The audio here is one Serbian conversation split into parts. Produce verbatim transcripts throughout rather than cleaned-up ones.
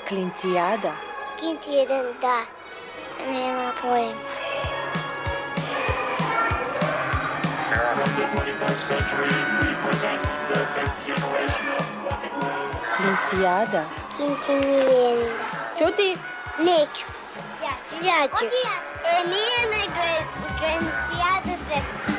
Klincijada. Klinci jedan da. Nema pojma. Klincijada. Klinci nije. Ćuti. Neću. Ja ću. Ja ću. E, nije nego je Klincijada dvesta.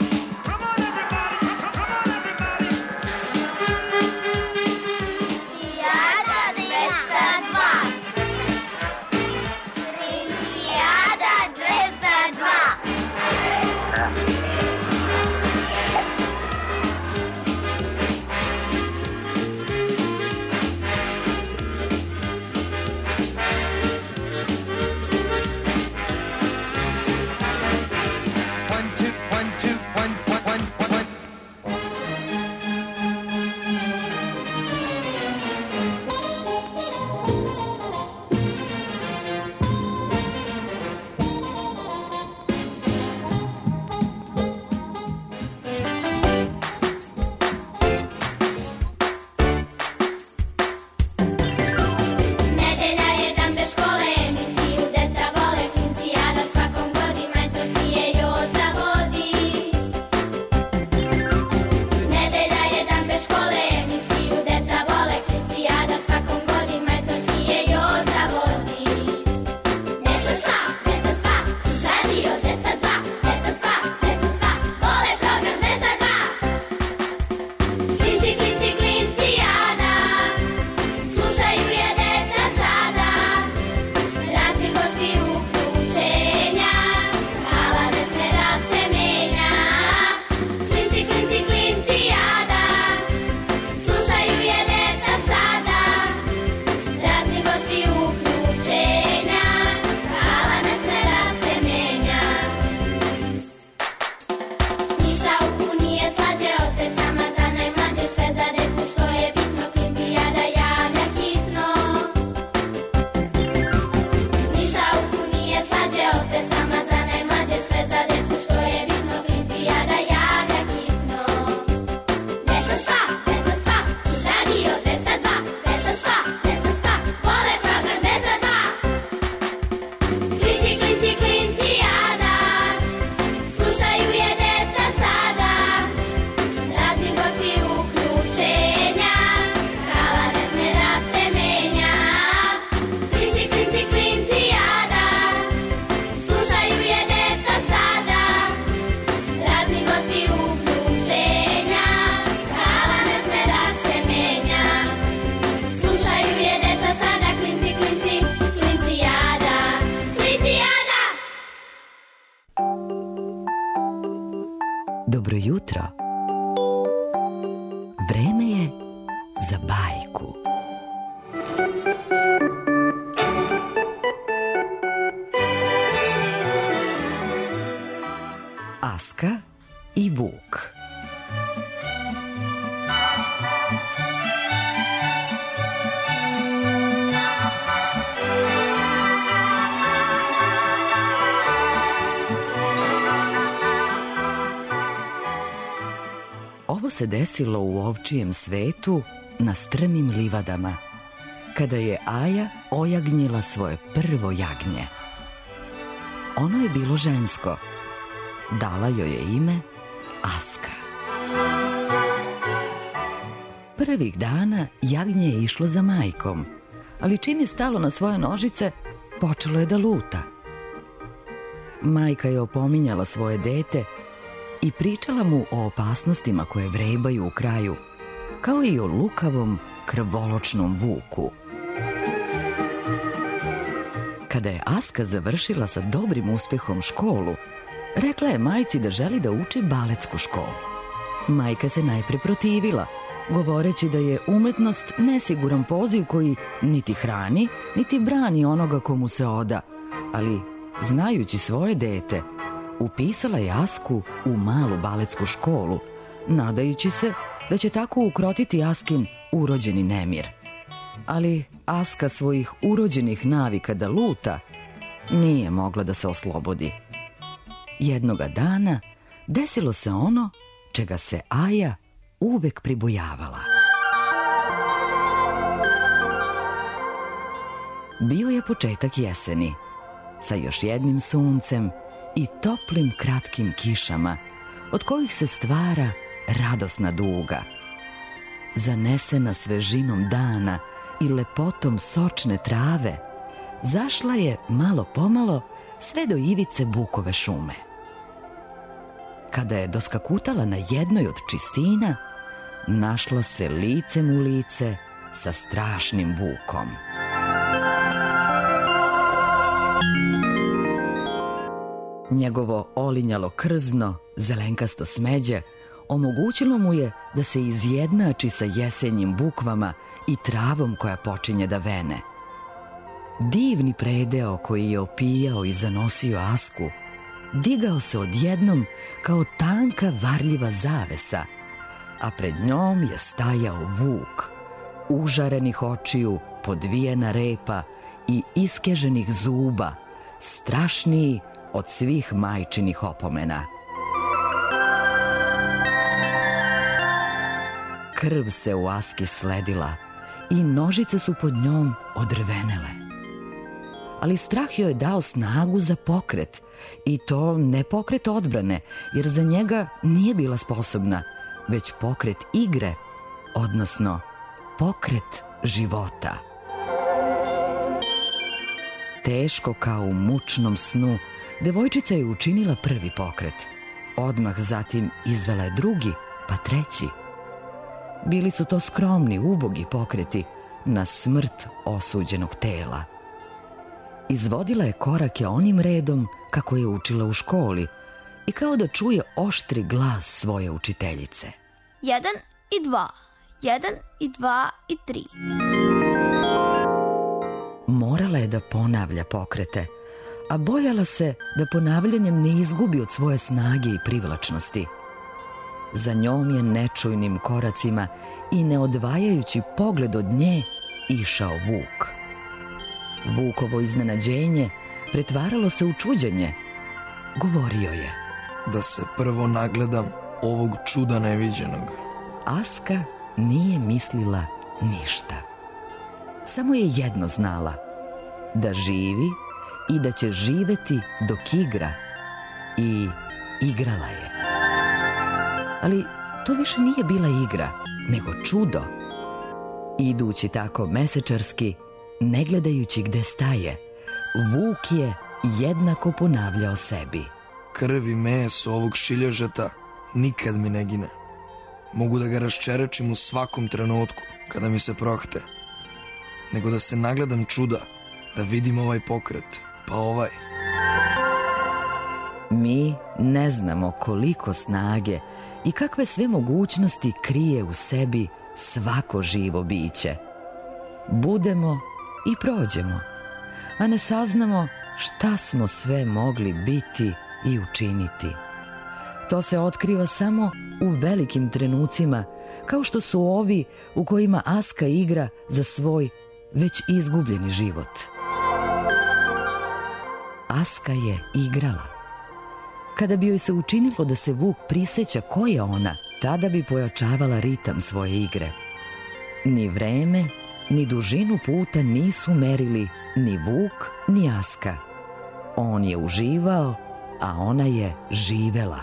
Dobro jutro. Vreme je za bajku. Aska i Vuk. Ovo se desilo u ovčijem svetu na strmim livadama, kada je Aja ojagnjila svoje prvo jagnje. Ono je bilo žensko. Dala joj je ime Aska. Prvih dana jagnje je išlo za majkom, ali čim je stalo na svoje nožice, počelo je da luta. Majka je opominjala svoje dete i pričala mu o opasnostima koje vrebaju u kraju, kao i o lukavom, krvoločnom vuku. Kada je Aska završila sa dobrim uspehom školu, rekla je majci da želi da uči baletsku školu. Majka se najpre protivila, govoreći da je umetnost nesiguran poziv koji niti hrani, niti brani onoga komu se oda, ali, znajući svoje dete, upisala je Asku u malu baletsku školu, nadajući se da će tako ukrotiti Askin urođeni nemir. Ali Aska svojih urođenih navika da luta nije mogla da se oslobodi. Jednoga dana desilo se ono čega se Aja uvek pribojavala. bio je početak jeseni, sa još jednim suncem i toplim kratkim kišama, od kojih se stvara radosna duga. Zanesena svežinom dana i lepotom sočne trave, zašla je malo pomalo sve do ivice Bukove šume. Kada je doskakutala na jednoj od čistina, našla se licem u lice sa strašnim vukom. Njegovo olinjalo krzno, zelenkasto smeđe omogućilo mu je da se izjednači sa jesenjim bukvama i travom koja počinje da vene. Divni predeo koji je opijao i zanosio Asku digao se odjednom kao tanka varljiva zavesa, a pred njom je stajao vuk, užarenih očiju, podvijena repa i iskeženih zuba, strašniji od svih majčinih opomena. Krv se u Aski sledila i nožice su pod njom odrvenele. Ali strah joj je dao snagu za pokret, i to ne pokret odbrane, jer za njega nije bila sposobna, već pokret igre, odnosno pokret života. Teško kao u mučnom snu, devojčica je učinila prvi pokret. Odmah zatim izvela je drugi, pa treći. Bili su to skromni, ubogi pokreti na smrt osuđenog tela. Izvodila je korake onim redom kako je učila u školi i kao da čuje oštri glas svoje učiteljice. Jedan i dva, jedan i dva i tri. Morala je da ponavlja pokrete, a bojala se da ponavljanjem ne izgubi od svoje snage i privlačnosti. Za njom je nečujnim koracima i neodvajajući pogled od nje išao vuk. Vukovo iznenađenje pretvaralo se u čuđenje. Govorio je: da se prvo nagledam ovog čuda neviđenog. Aska nije mislila ništa. Samo je jedno znala: da živi i da će živeti dok igra. I igrala je. Ali to više nije bila igra, nego čudo. Idući tako mesečarski, ne gledajući gde staje, vuk je jednako ponavljao sebi: krv i meso ovog šiljažeta nikad mi ne gine. Mogu da ga raščerečim u svakom trenutku kada mi se prohte. Nego da se nagledam čuda, da vidim ovaj pokret, pa ovaj. Mi ne znamo koliko snage i kakve sve mogućnosti krije u sebi svako živo biće. Budemo i prođemo, a ne saznamo šta smo sve mogli biti i učiniti. To se otkriva samo u velikim trenucima, kao što su ovi u kojima Aska igra za svoj već izgubljeni život. Aska je igrala. Kada bi joj se učinilo da se vuk priseća ko je ona, tada bi pojačavala ritam svoje igre. Ni vreme, ni dužinu puta nisu merili ni vuk, ni Aska. On je uživao, a ona je živela.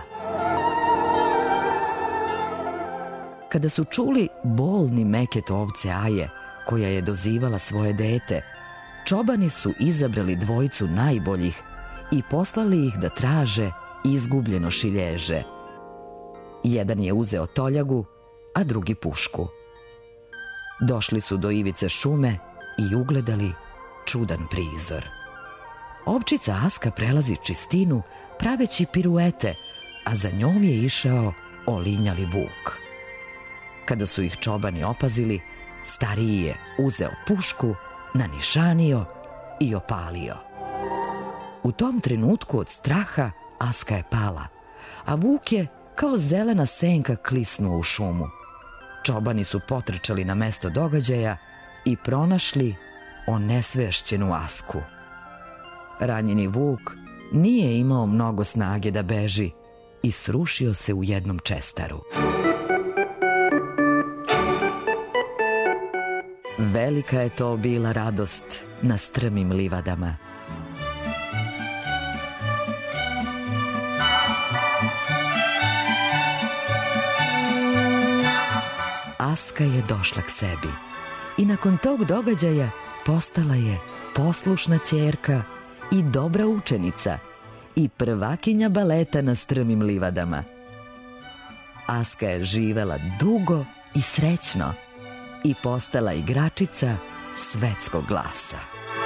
Kada su čuli bolni meket ovce Aje, koja je dozivala svoje dete, čobani su izabrali dvojicu najboljih i poslali ih da traže izgubljeno šilježe. Jedan je uzeo toljagu, a drugi pušku. Došli su do ivice šume i ugledali čudan prizor. Ovčica Aska prelazi čistinu praveći piruete, a za njom je išao olinjali vuk. Kada su ih čobani opazili, stariji je uzeo pušku, nanišanio i opalio. U tom trenutku od straha Aska je pala, a vuk je kao zelena senka klisnuo u šumu. Čobani su potrčali na mesto događaja i pronašli onesvešćenu Asku. Ranjeni vuk nije imao mnogo snage da beži i srušio se u jednom čestaru. velika je to bila radost na strmim livadama. Aska je došla k sebi i nakon tog događaja postala je poslušna ćerka i dobra učenica i prvakinja baleta na strmim livadama. Aska je živela dugo i srećno i postala igračica svetskog glasa.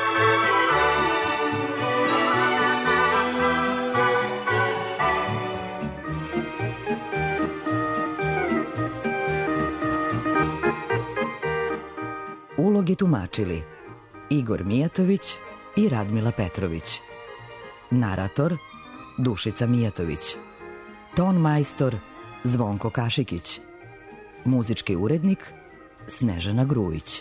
Uloge tumačili Igor Mijatović i Radmila Petrović. Narator Dušica Mijatović. Ton majstor Zvonko Kašikić. Muzički urednik Snežana Grujić.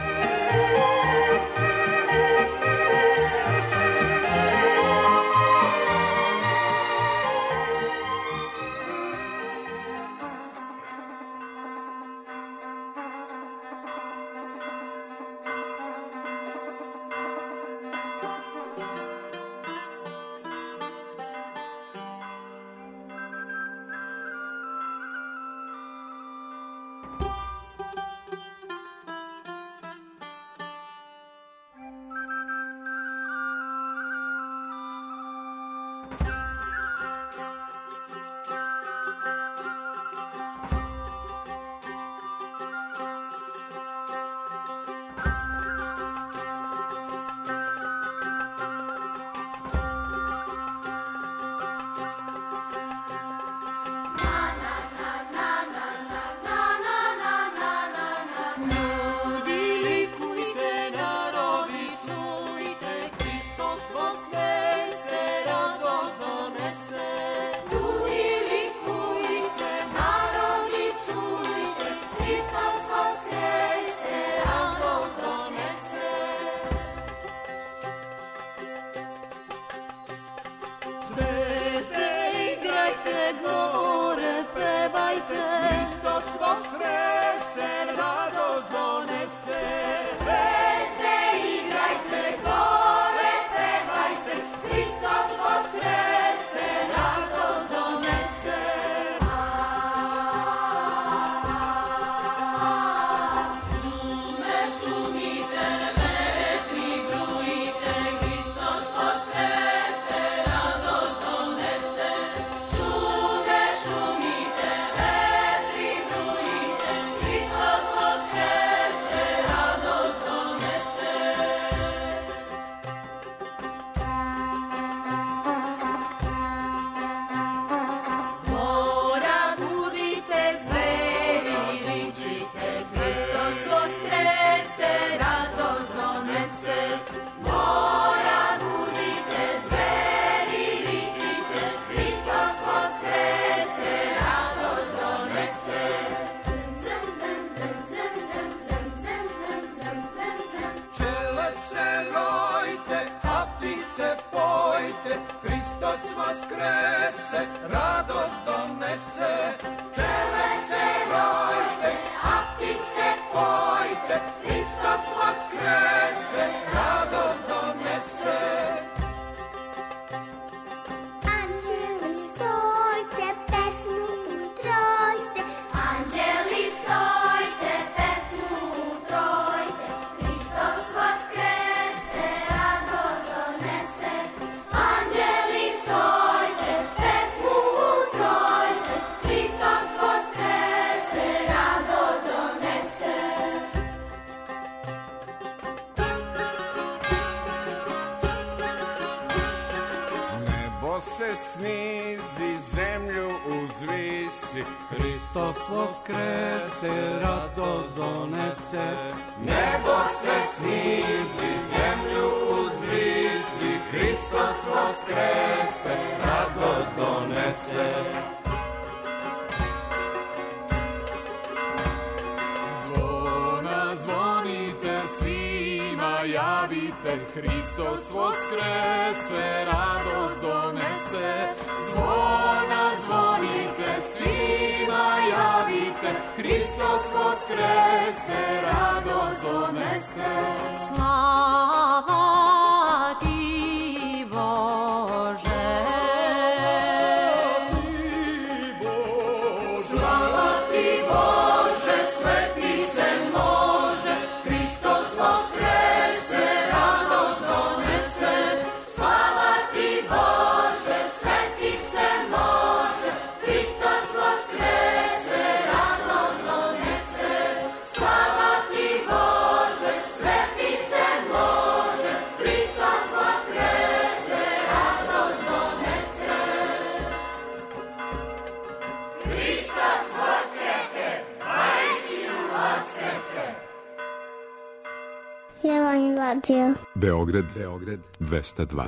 Hristos voskrese, radost donese. Nebo se snizi, zemlju uzvisi, Hristos voskrese, radost donese. Zvona zvonite, svima javite, Hristos voskrese, radost donese. Zvona zvonite, svima javite, Hristos voskrese, radost donese. Slava ti, Bože. Slava ti, Bože, sveti se može, Hristos voskrese, radost donese. Slava ti, Bože, sveti se može, Hristos voskrese, radost donese. Slava ti, Bože, sveti se može, Hristos voskrese, radost donese. Hristos voskrese, Majčinu voskrese. Levan radio. Beograd, Beograd, dvesta dva.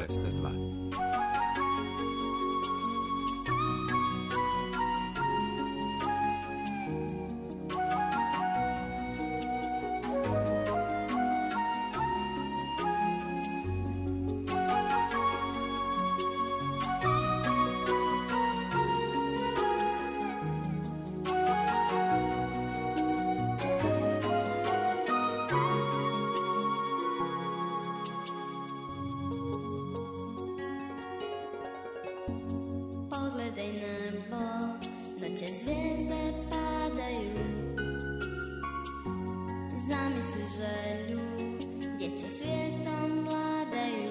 Pogledaj nebo, noće zvijezde padaju. Zamisli želju, djeca svijetom vladaju.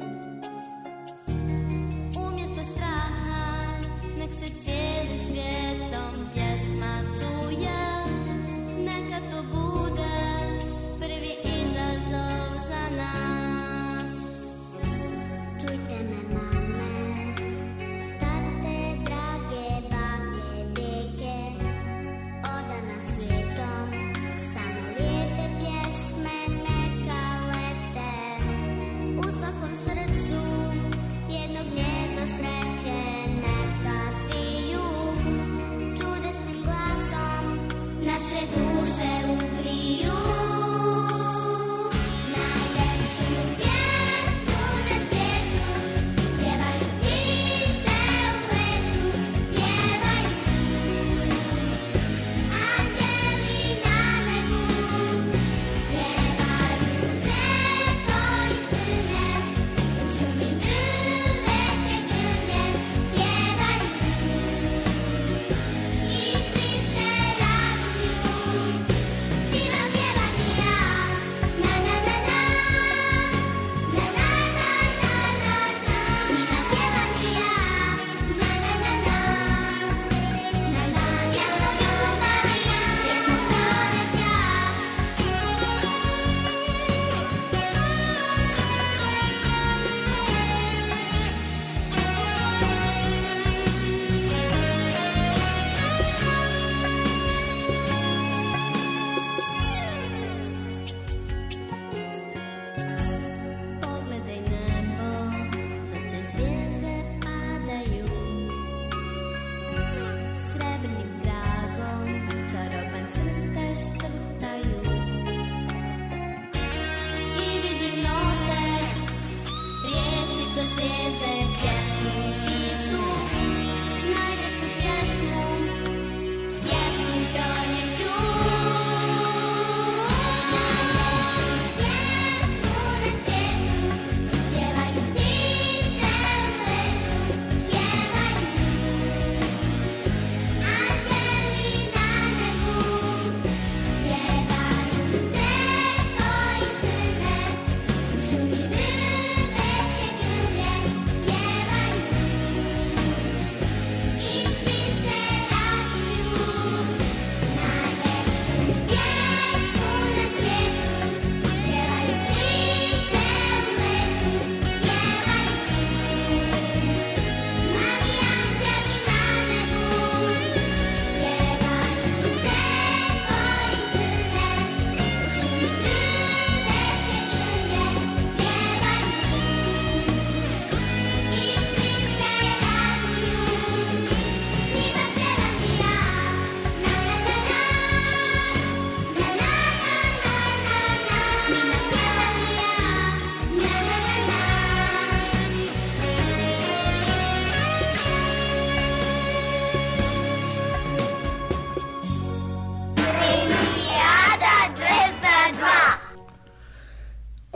Umjesto straha, nek se cijelim svijetom pjesma čuje. Neka to bude prvi izazov za nas. Čujte me, mame, tate, drage bake, deke, odana svijetom, samo lijepe pjesme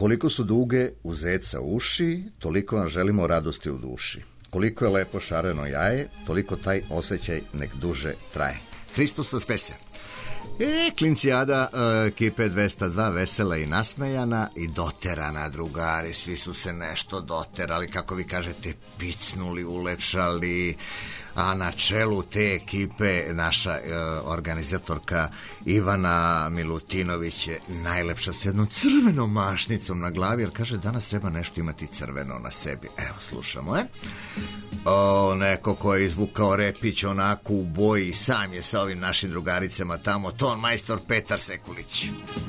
Koliko su duge u zeca uši, toliko vam želimo radosti u duši. Koliko je lepo šareno jaje, toliko taj osjećaj nek duže traje. Hristos Voskreser. E, klincijada e, ekipe dvesta dva, vesela i nasmejana i doterana, drugari, svi su se nešto doterali, kako vi kažete, picnuli, ulepšali, a na čelu te ekipe naša e, organizatorka Ivana Milutinović je najlepša s jednom crvenom mašnicom na glavi, jer kaže danas treba nešto imati crveno na sebi. Evo, slušamo, je. O, neko ko je izvukao repić onako u boji i sam je sa ovim našim drugaricama tamo, ton majstor Petar Sekulić.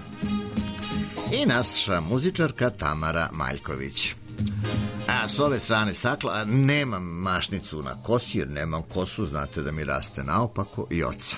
I naša muzičarka Tamara Maljković. A s ove strane stakla nemam mašnicu na kosi, jer nemam kosu, znate da mi raste naopako i oca.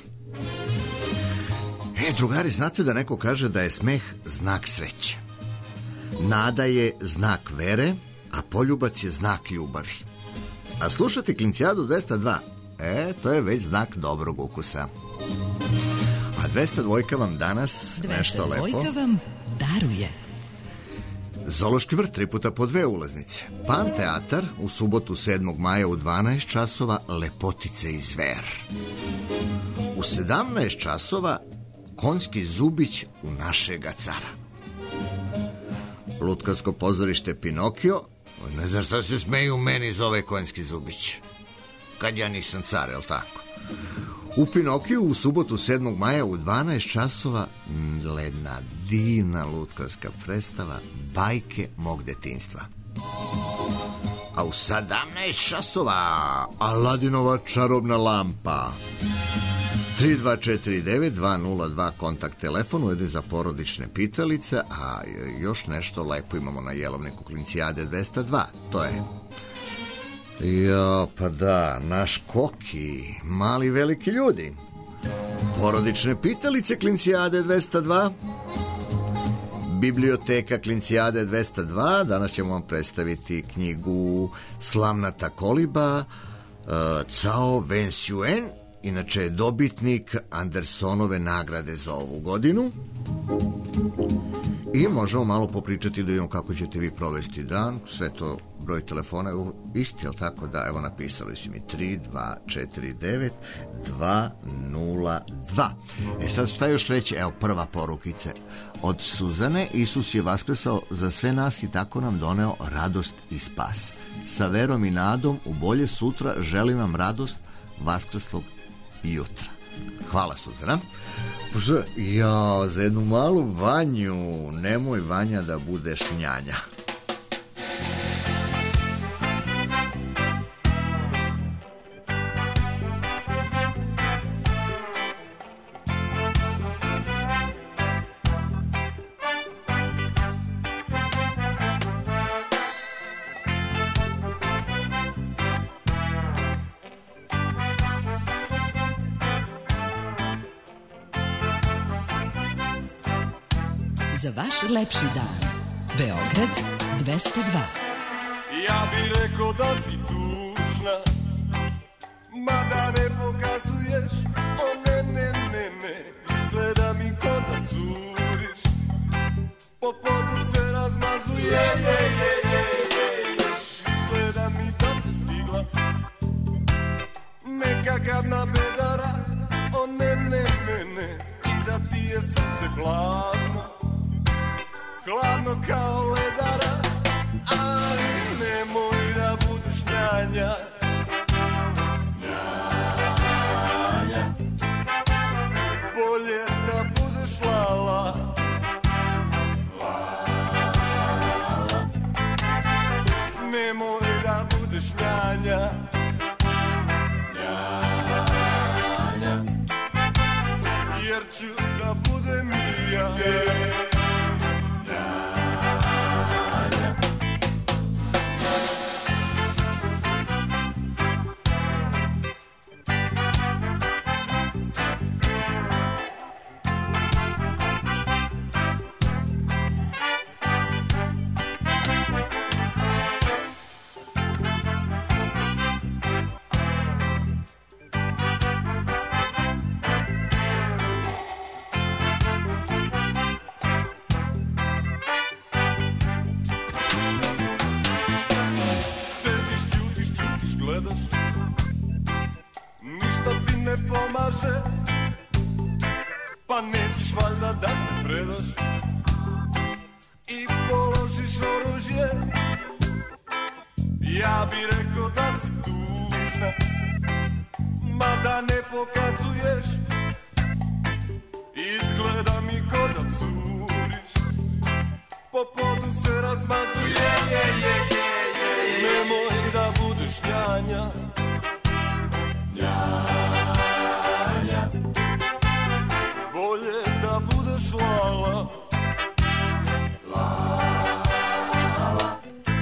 E, drugari, znate da neko kaže da je smeh znak sreće. Nada je znak vere, a poljubac je znak ljubavi. A slušati Klincijadu dvesta dva, e, to je već znak dobrog ukusa. A dvesta dva vam danas nešto lepo. dvesta dva vam daruje. Zoološki vrt, tri puta po dve ulaznice. Pan teatar u subotu sedmog maja u dvanaest časova Lepotice i zver. U sedamnaest časova Konjski zubić u našega cara. Lutkarsko pozorište Pinokio. Ne znam šta se smeju, meni zove Konjski zubić. Kad ja nisam car, jel tako? U Pinokiju u subotu sedmog maja u dvanaest časova jedna divna lutkarska predstava Bajke mog detinjstva. A u sedamnaest časova Aladinova čarobna lampa. tri dva četiri devet dva nula dva kontakt telefon, ujedno za porodične pitalice, a još nešto lepo imamo na jelovniku Klincijade dvesta dva. To je... Jo, pa da, naš Koki, mali veliki ljudi. Porodične pitalice Klincijade dvesta dva. Biblioteka Klincijade dvesta dva. Danas ćemo vam predstaviti knjigu Slamnata koliba, uh, Cao Wen-Suen. Inače je dobitnik Andersonove nagrade za ovu godinu. I možemo malo popričati da vidimo kako ćete vi provesti dan. Sve to, broj telefona je isti, jel tako? Da, evo napisali su mi tri dva četiri devet dva nula dva. E sad šta još reći? Evo prva porukice od Suzane. Isus je vaskrsao za sve nas i tako nam doneo radost i spas. Sa verom i nadom u bolje sutra želim vam radost vaskrslog jutra. Hvala, Suzana. Bože, ja, za jednu malu Vanju, nemoj Vanja da budeš njanja. Za vaš lepši dan. Beograd dvesta dva. Ja bi rekao da si tužna, mada ne pokazuješ. O ne, ne, ne, ne, izgleda mi ko da curiš. Po podu se razmazuje, je, je, je, je. Izgleda mi da te stigla neka gadna bedara. O ne, ne, ne, ne, i da ti je srce hladno, hladno kao ledara, ali nemoj da budeš njanja. Njanja. Bolje da budeš lala. Lala. Nemoj da budeš njanja. Njanja. Jer ću da budem i ja. nećeš valjda da se predaš i položiš oružje. Ja bi rekao da si tužna, mada ne pokazuješ. Izgleda mi ko da curiš, po podu se razmazuje. Nemoj da budeš njanja, njanja. Bolje da budeš lala, lala.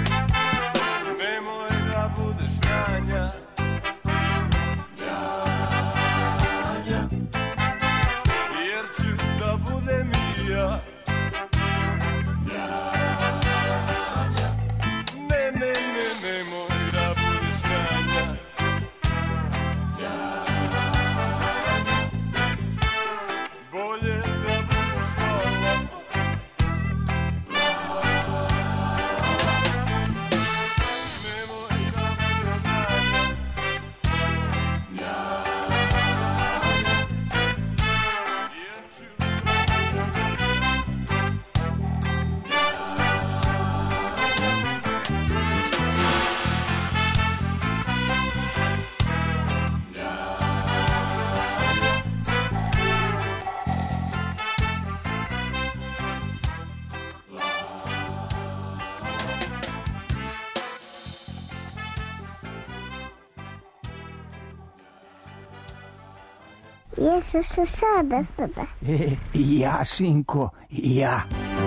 Nemoj da budeš njanja, njanja. Jer ću da budem i ja, njanja. Ne, ne, ne, nemoj da budeš njanja, njanja. Bolje da budeš lala, lala. Nemoj da budeš njanja, njanja. Jer ću da budem Jesu se sada tebe. E, ja, sinko, ja.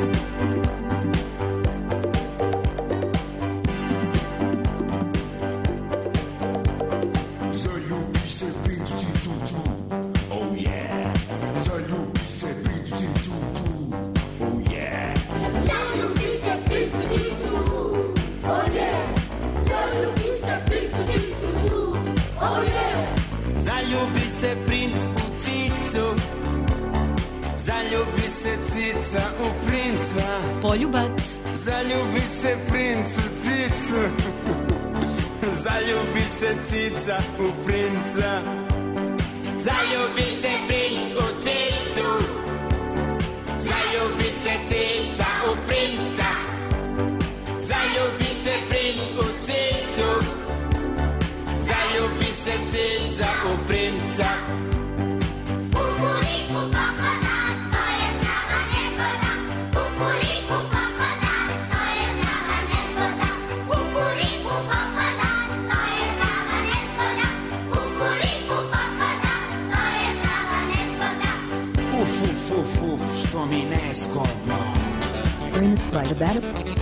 Zaljubi se princu ti tu tu, oh yeah. Zaljubi se princu ti tu tu, oh yeah. Zaljubi se princu ti tu, oh yeah. Zaljubi se princu ti tu tu, oh yeah. Zaljubi se princ u cicu, zaljubi se cica u princa. Poljubac. Zaljubi se princ u cicu, zaljubi se cica u princa. Zaljubi se princ u cicu, zaljubi se cica u princa. Zaljubi se princ u cicu, zaljubi se cica u princa. Kukuriku papada, to je prava nezgoda. Kukuriku papada, to je prava nezgoda. Kukuriku papada, to je prava nezgoda. Kukuriku papada, to je prava nezgoda. Uf, uf, uf, uf, što mi nezgodno. Prince by the battle.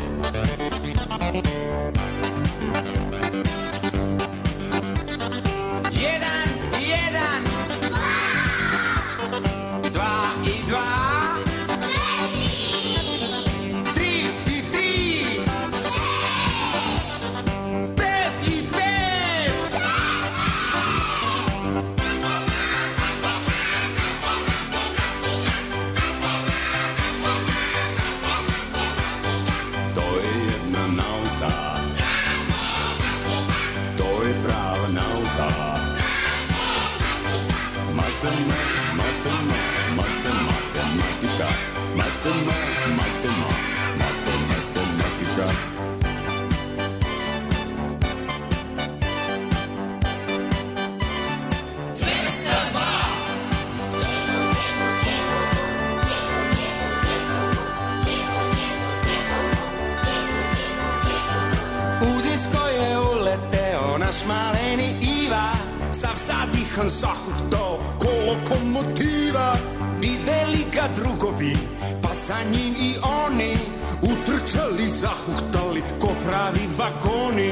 Jedan, jedan, dva i dva, tri i tri, pet i pet. To je jedna nauka, to je prava nauka. Matema, matema, matema, matematika. Matema, matema, matematika. U disko je uleteo naš maleni Iva, sav zadihan zahuktao ko lokomotiva. Videli ga drugovi, pa sa njim i oni, utrčali, zahuktali ko pravi vagoni.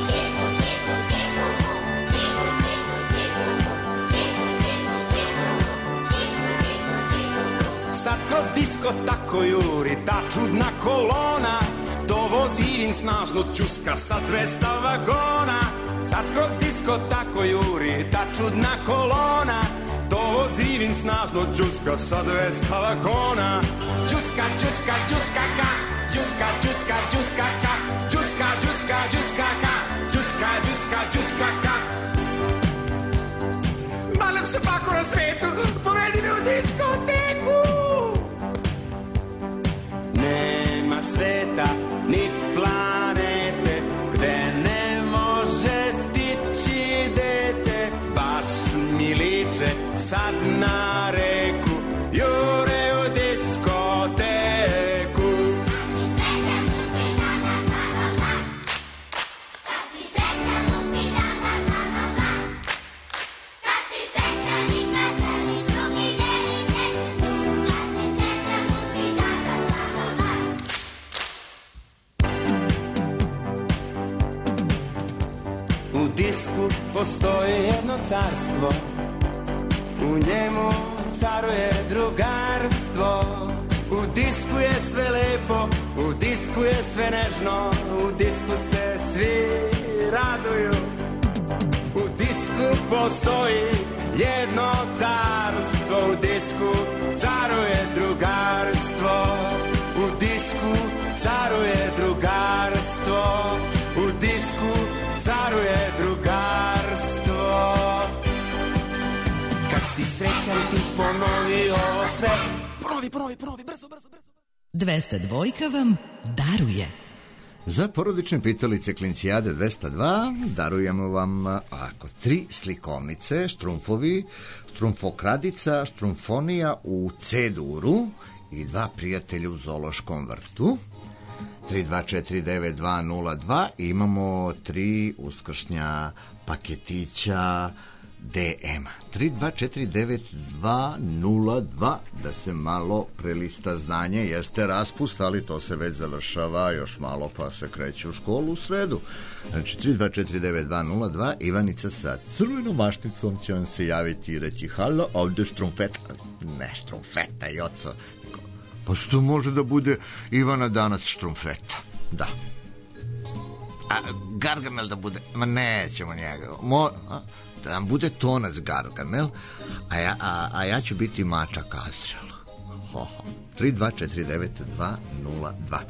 Sad kroz disko tako juri ta čudna kolona, to vozivin snažno čuska sa dvesta vagona. Sad kroz disko tako juri ta čudna kolona, to vozivin snažno čuska sa dvesta vagona. Čuska, čuska, čuska ka, čuska, čuska, čuska ka, čuska, čuska, čuska ka, čuska, čuska, čuska ka. Malog se paku na svetu, povedi me u diskoteku. disku postoji jedno carstvo, u njemu caruje drugarstvo. U disku je sve lepo, u disku je sve nežno, u disku se svi raduju. U disku postoji jedno carstvo, u disku caruje drugarstvo. U disku caruje drugarstvo, u disku caruje drugarstvo. Kad si srećan ti ponovi ovo sve. Ponovi, ponovi, ponovi, brzo, brzo, brzo. dvesta dvojka vam daruje. Za porodične pitalice Klincijade dvesta dva darujemo vam ako tri slikovnice, štrumfovi, štrumfokradica, štrumfonija u C-duru i dva prijatelja u zoološkom vrtu. tri dva četiri devet dva nula dva i imamo tri uskršnja paketića D M-a. tri dva četiri devet dva nula dva, da se malo prelista znanje, jeste raspust, ali to se već završava, još malo pa se kreće u školu u sredu. Znači tri dva četiri devet dva nula dva, Ivanica sa crvenom mašnicom će vam se javiti i reći halo, ovde štrumfeta, ne štrumfeta, joco. Pa što može da bude Ivana danas štrumfeta? Da. A Gargamel da bude, ma nećemo njega, Mo, a? Da nam bude tonac Gargamel, a ja, a, a ja ću biti mača Kazrel. Ho, ho. tri dva četiri devet dva nula dva.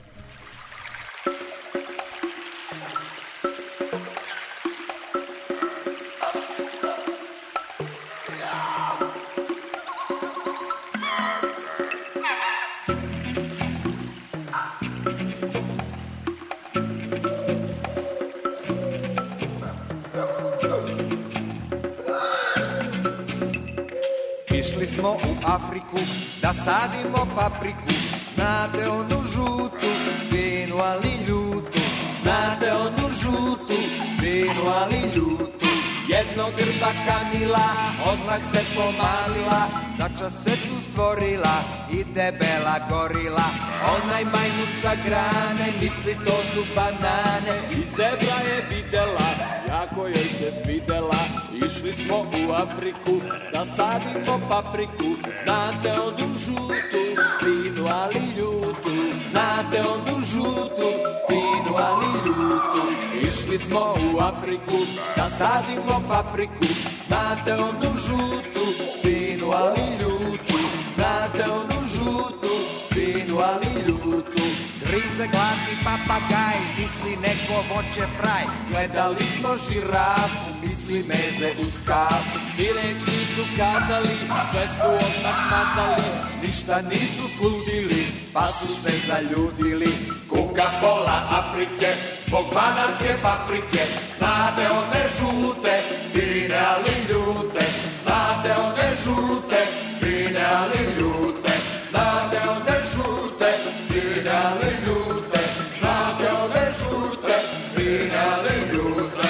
Išli smo u Afriku da sadimo papriku. Znate onu žutu, finu ali ljutu. Znate onu žutu, finu ali ljutu. Jednog grba Kamila odmah se pomamila. Začas se tu stvorila i debela gorila. Onaj majmun sa grane misli to su banane. I zebra je videla, jako joj se svidela. Išli smo u Afriku da sadimo papriku. Znate onu žutu, finu ali ljutu. Znate onu žutu, finu ali ljutu. Išli smo u Afriku da sadimo papriku. Znate onu žutu, finu ali ljutu. Znate onu žutu, finu ali ljutu. Grize gladni papagaj, misli neko voće fraj. Gledali smo žirafu, misli meze uz kafu. I reč nisu kazali, sve su odmah smazali. Ništa nisu sludili, pa su se zaljudili. Kuka pola Afrike, zbog bananske paprike. Znate one žute, fine ali ljute. Znate one žute, fine ali ljute. Znate one žute, fine ali ljute. Znate one žute, fine ali ljute.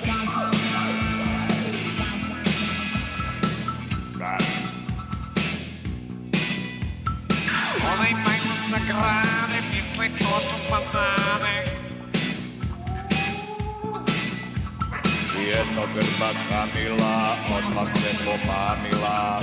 Onaj majmun sa grane misli to su banane. Jedno grba Kamila odmah se pomamila.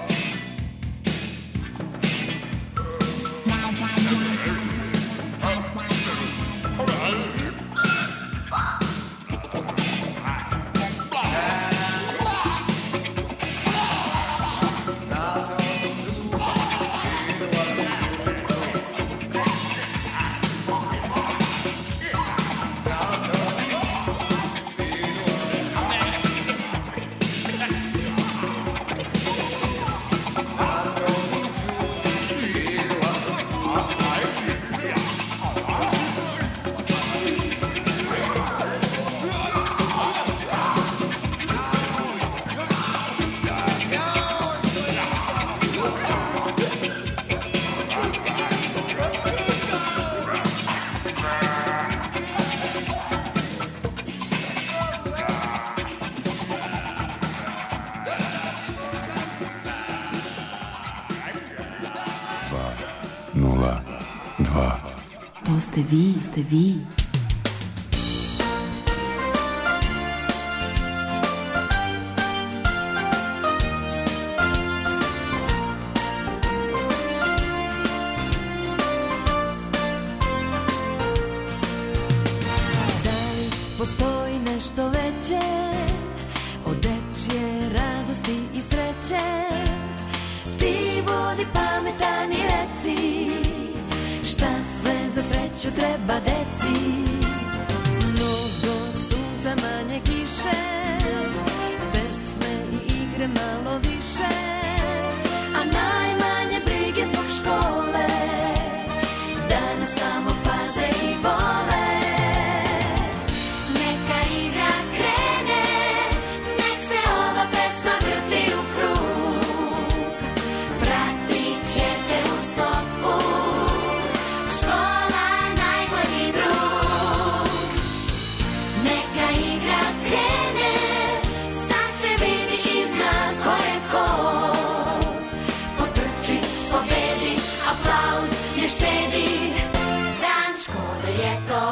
nula dva. To ste vi, ste vi. sreću treba deci. Mnogo sunca, manje kiše, pesme i igre malo više, a najmanje brige zbog škole, da nas samo paze i vole. Neka igra krene, nek se ova pesma vrti u krug, pratit ćete u stopu, škola najbolji drug. Neka igra krene, sad se vidi i zna ko je ko, potrči, pobedi, aplauz ne štedi, dan škole je to.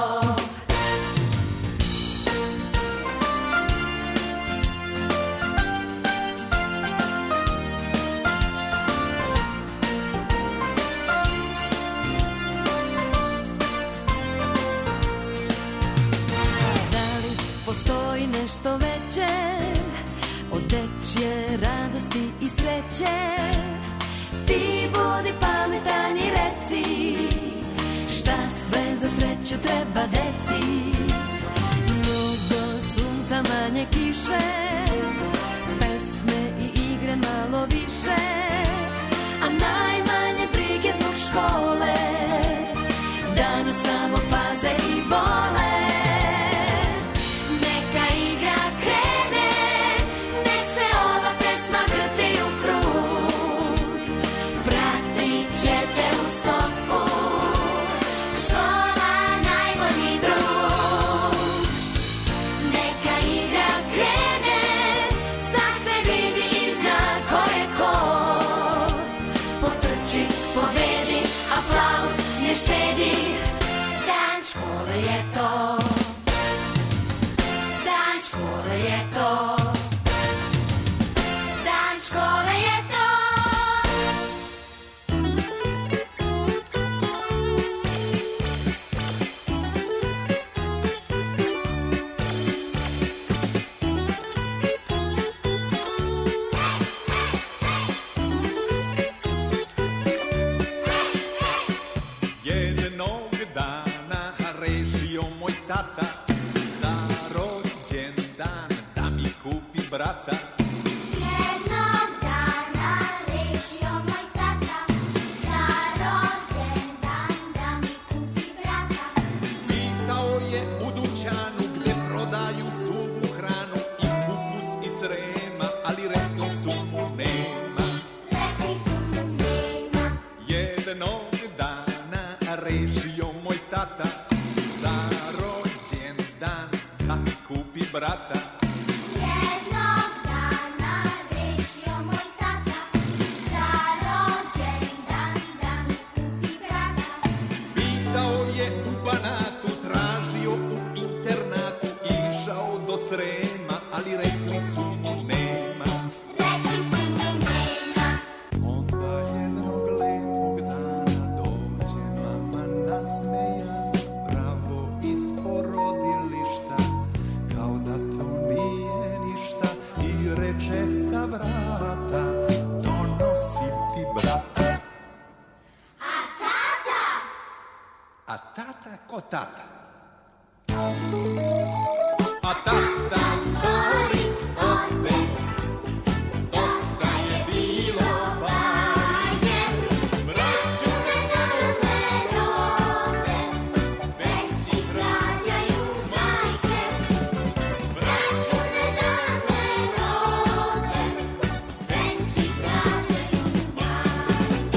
Da li postoji nešto veće od dečje radosti i sreće? Ti budi pametan i reci šta sve za sreću treba deci. Mnogo sunca, manje kiše, pesme i igre malo više, a najmanje brige zbog škole, da nas samo paze i vole. Neka igra krene, nek se ova pesma vrti u krug, pratit ćete u stopu, škola najbolji drug. Neka igra krene, sad se vidi i zna ko je ko, potrči, pobedi, aplauz ne štedi, dan škole je to. Dan škole je to. Dan škole je to. Jednog dana rešio moj tata za rođendan da mi kupi brata. Jednog dana rešio moj tata za rođendan da mi kupi brata. Pitao je u dućanu gde prodaju suvu hranu i kupus i srema, ali rekli su mu nema. Rekli su mu nema. Jednog dana rešio moj tata za rođendan da mi kupi brata. Jednog dana rešio moj tata za rođendan da mi kupi brata. Pitao je u Banatu, tražio u internatu, išao do Srema, ali rekli su mu nema. Rekli su mu nema. Onda jednog lepog dana dođe mama nasmejan, pravo iz porodilišta, kao da to nije ništa, i reče sa vrata, donosim ti brata. A tata? A tata ko tata? A tata zbori ode, dosta je bilo bajke, braću ne donose rode, već ih rađaju majke. Braću ne donose rode, već ih rađaju majke.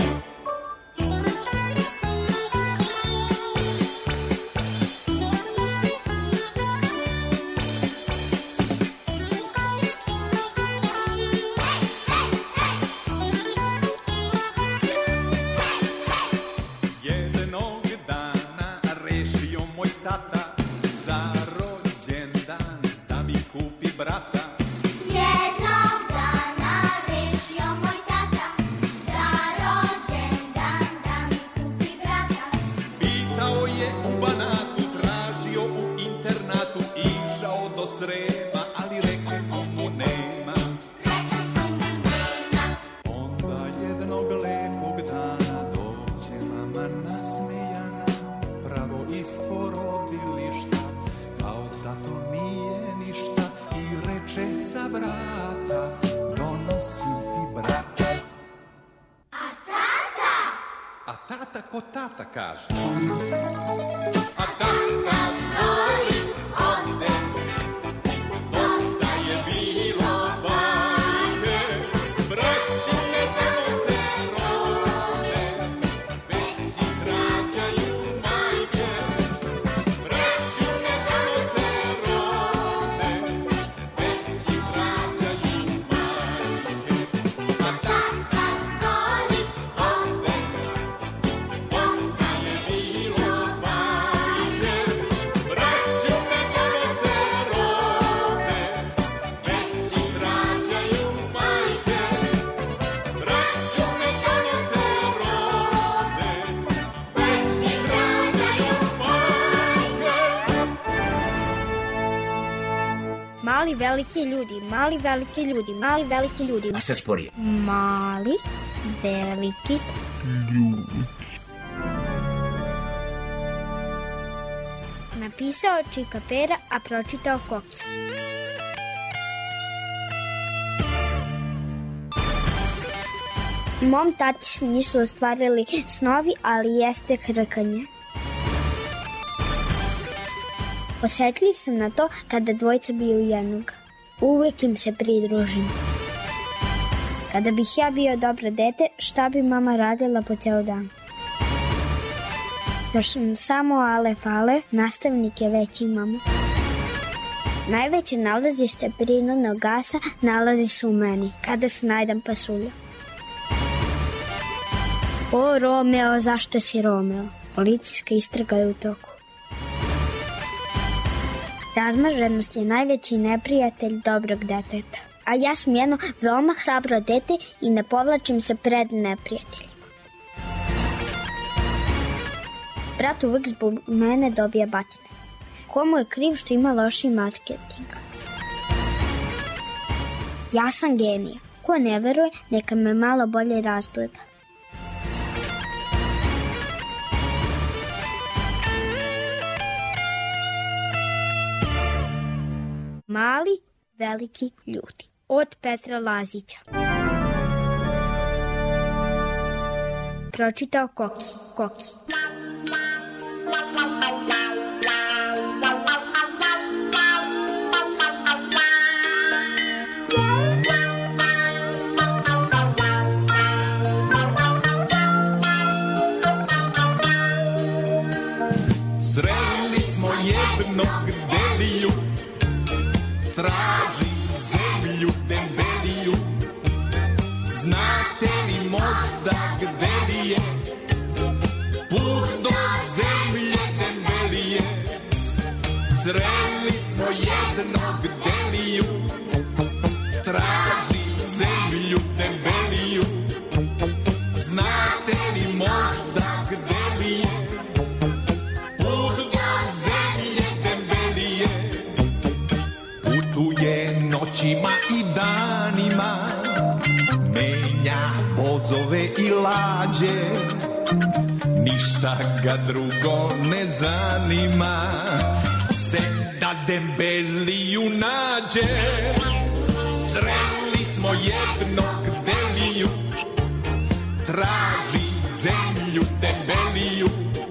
a tata ko tata kaže. A tata stari ode, dosta je bilo bajke, braći ne donose rode, već ih rađaju majke. Braći ne donose rode, već ih rađaju majke. A tata stari ode, dosta je bilo bajke, braći ne donose rode, već ih rađaju majke. Braći ne donose rode, već ih rađaju majke. Mali veliki ljudi, mali veliki ljudi, mali veliki ljudi. A sad sporije. Mali veliki Ljudi. napisao Čika Pera, a pročitao Koki. Mom tati se nisu ostvarili snovi, ali jeste krkanje. Osjetljiv sam na to kada dvojica bio jednog. Uvijek im se pridružim. Kada bih ja bio dobro dete, šta bi mama radila po ceo dan? Još samo ale fale, nastavnike već imamo. Najveće nalazište prirodnog gasa nalazi se u meni, kada se najdem pasulja. O, Romeo, zašto si Romeo? Policijska istraga je u toku. Razmaženost je najveći neprijatelj dobrog deteta. A ja sam jedno veoma hrabro dete i ne povlačim se pred neprijateljima. Brat uvek zbog mene dobija batine. Komu je kriv što ima loši marketing? Ja sam genija. Ko ne veruje, neka me malo bolje razgleda. Mali, veliki ljudi. Od Petra Lazića. Pročitao Koki. Koki. Sreli smo jednog deliju, traži zemlju dembeliju. Znate li možda gde li je put do zemlje dembelije? Sreli smo jednog deliju, traži zemlju dembeliju. Znate li možda gde li je put do zemlje dembelije? Putuje noćima i danima, menja vozove i lađe, ništa ga drugo ne zanima, se da dembeliju nađe. Sreli smo jednog deliju, traži zemlju dembeliju.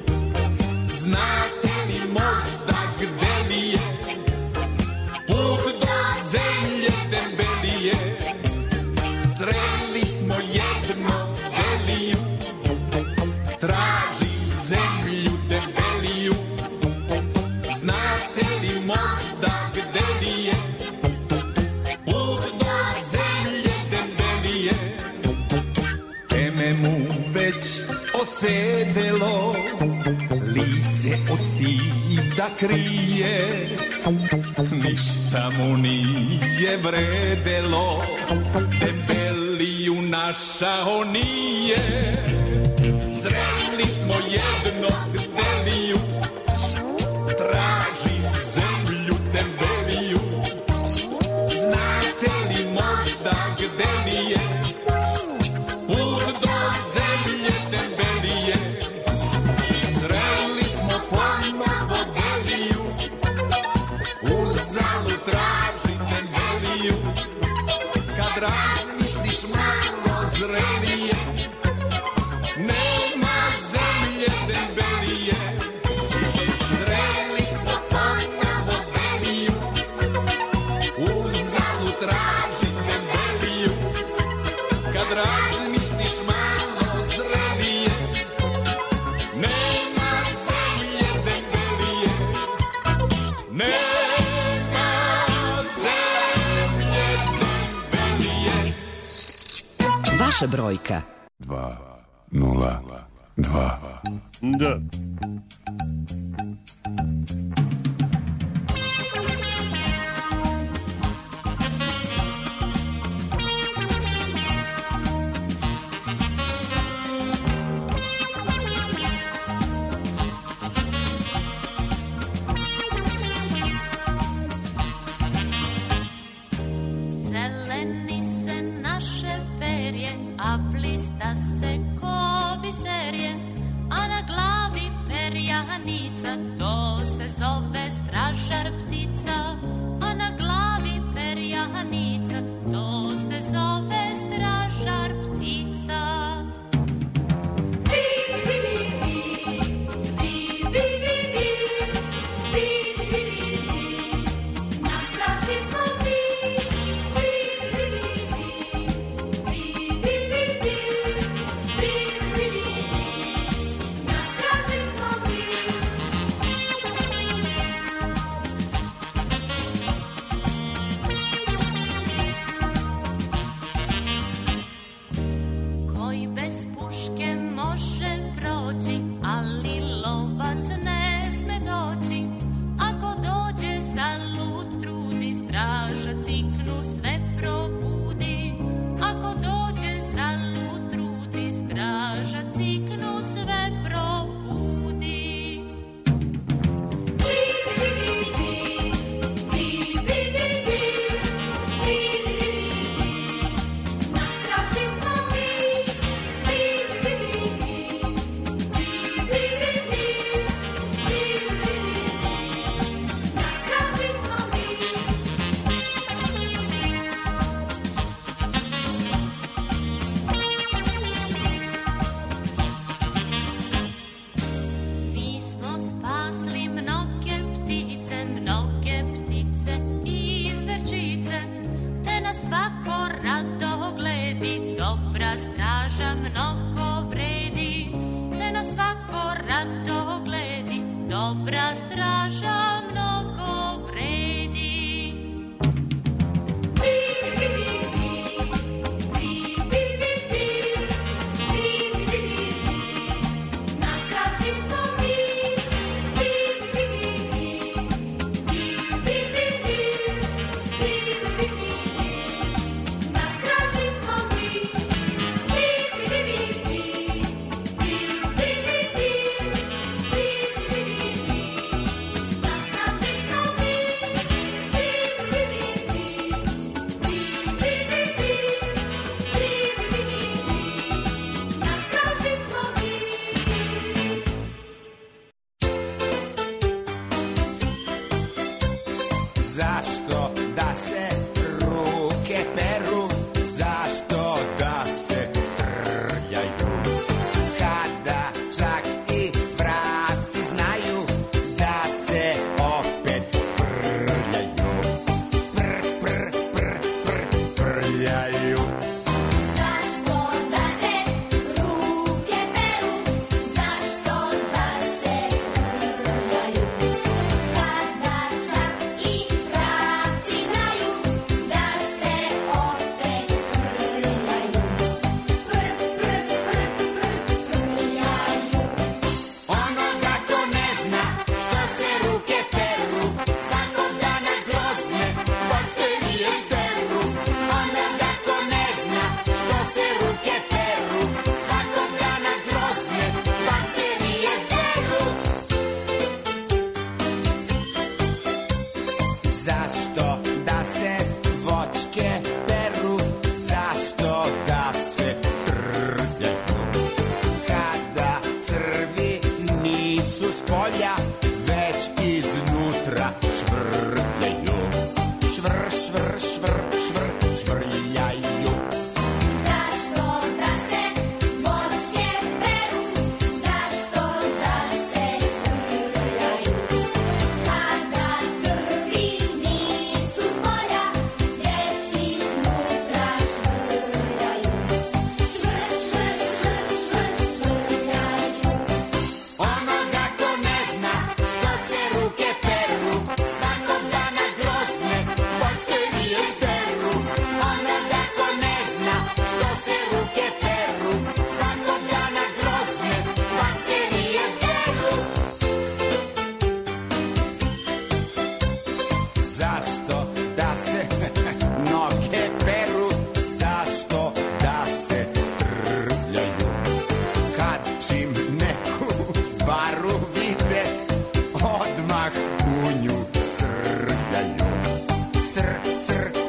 Znate li možda gde li je put do zemlje dembelije? Sreli smo jednog deliju, traži zemlju dembeliju. Znate li možda gde li je put do zemlje dembelije? Teme mu već osedelo, lice od stida krije, ništa mu nije vredelo, dembeliju našao nije. Sreli smo jednog deliju, traži zemlju dembeliju. Znate li možda gde li je put do zemlje dembelije? Sreli smo ponovo deliju, uzalud traži dembeliju. Kad razmisliš malo zrelije, naša brojka. Dva, nula, dva. Da. Zeleni se naše perje, a blista se ko biserje, a na glavi perjanica, to se zove stražar ptica. A na glavi perjanica, to se zove stražar ptica. Koji bez puške može proći, ali lovac ne sme doći. Ako dođe zalud trudi, straža ciknu sve probudi. Ako dođe zalud trudi, straža ciknu sve probudi. Mi smo spasli mnoge ptice, mnoge ptice i zverčice, te na svako rado gledi, dobra straža mnogo vredi. Te na svako rado gledi, dobra straža mnogo vredi. Zašto da se ruke peru, zašto da se trljaju, kada čak i vrapci znaju da se opet prljaju. Pr, pr, pr, pr, prljaju. Zašto da se ruke peru, zašto da se prljaju, kada čak i vrapci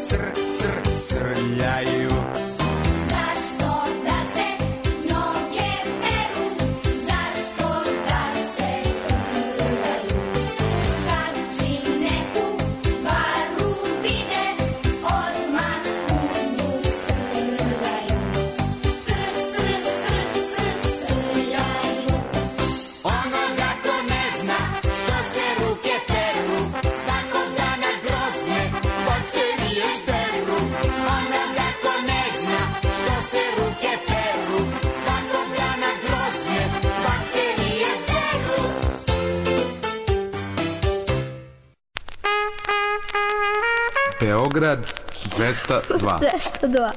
sr, sr, srljaju. Zašto da se noge peru, zašto da se frljaju, kad čim neku varu vide, odmah u nju srljaju. Sr, sr, sr, sr, srljaju. Onoga ko ne zna što se ruke peru, svakog dana grozne bakterije šteru. Onoga ko ne zna što se ruke peru, svakog dana grozne bakterije šteru. Beograd dvesta dva. dvesta dva.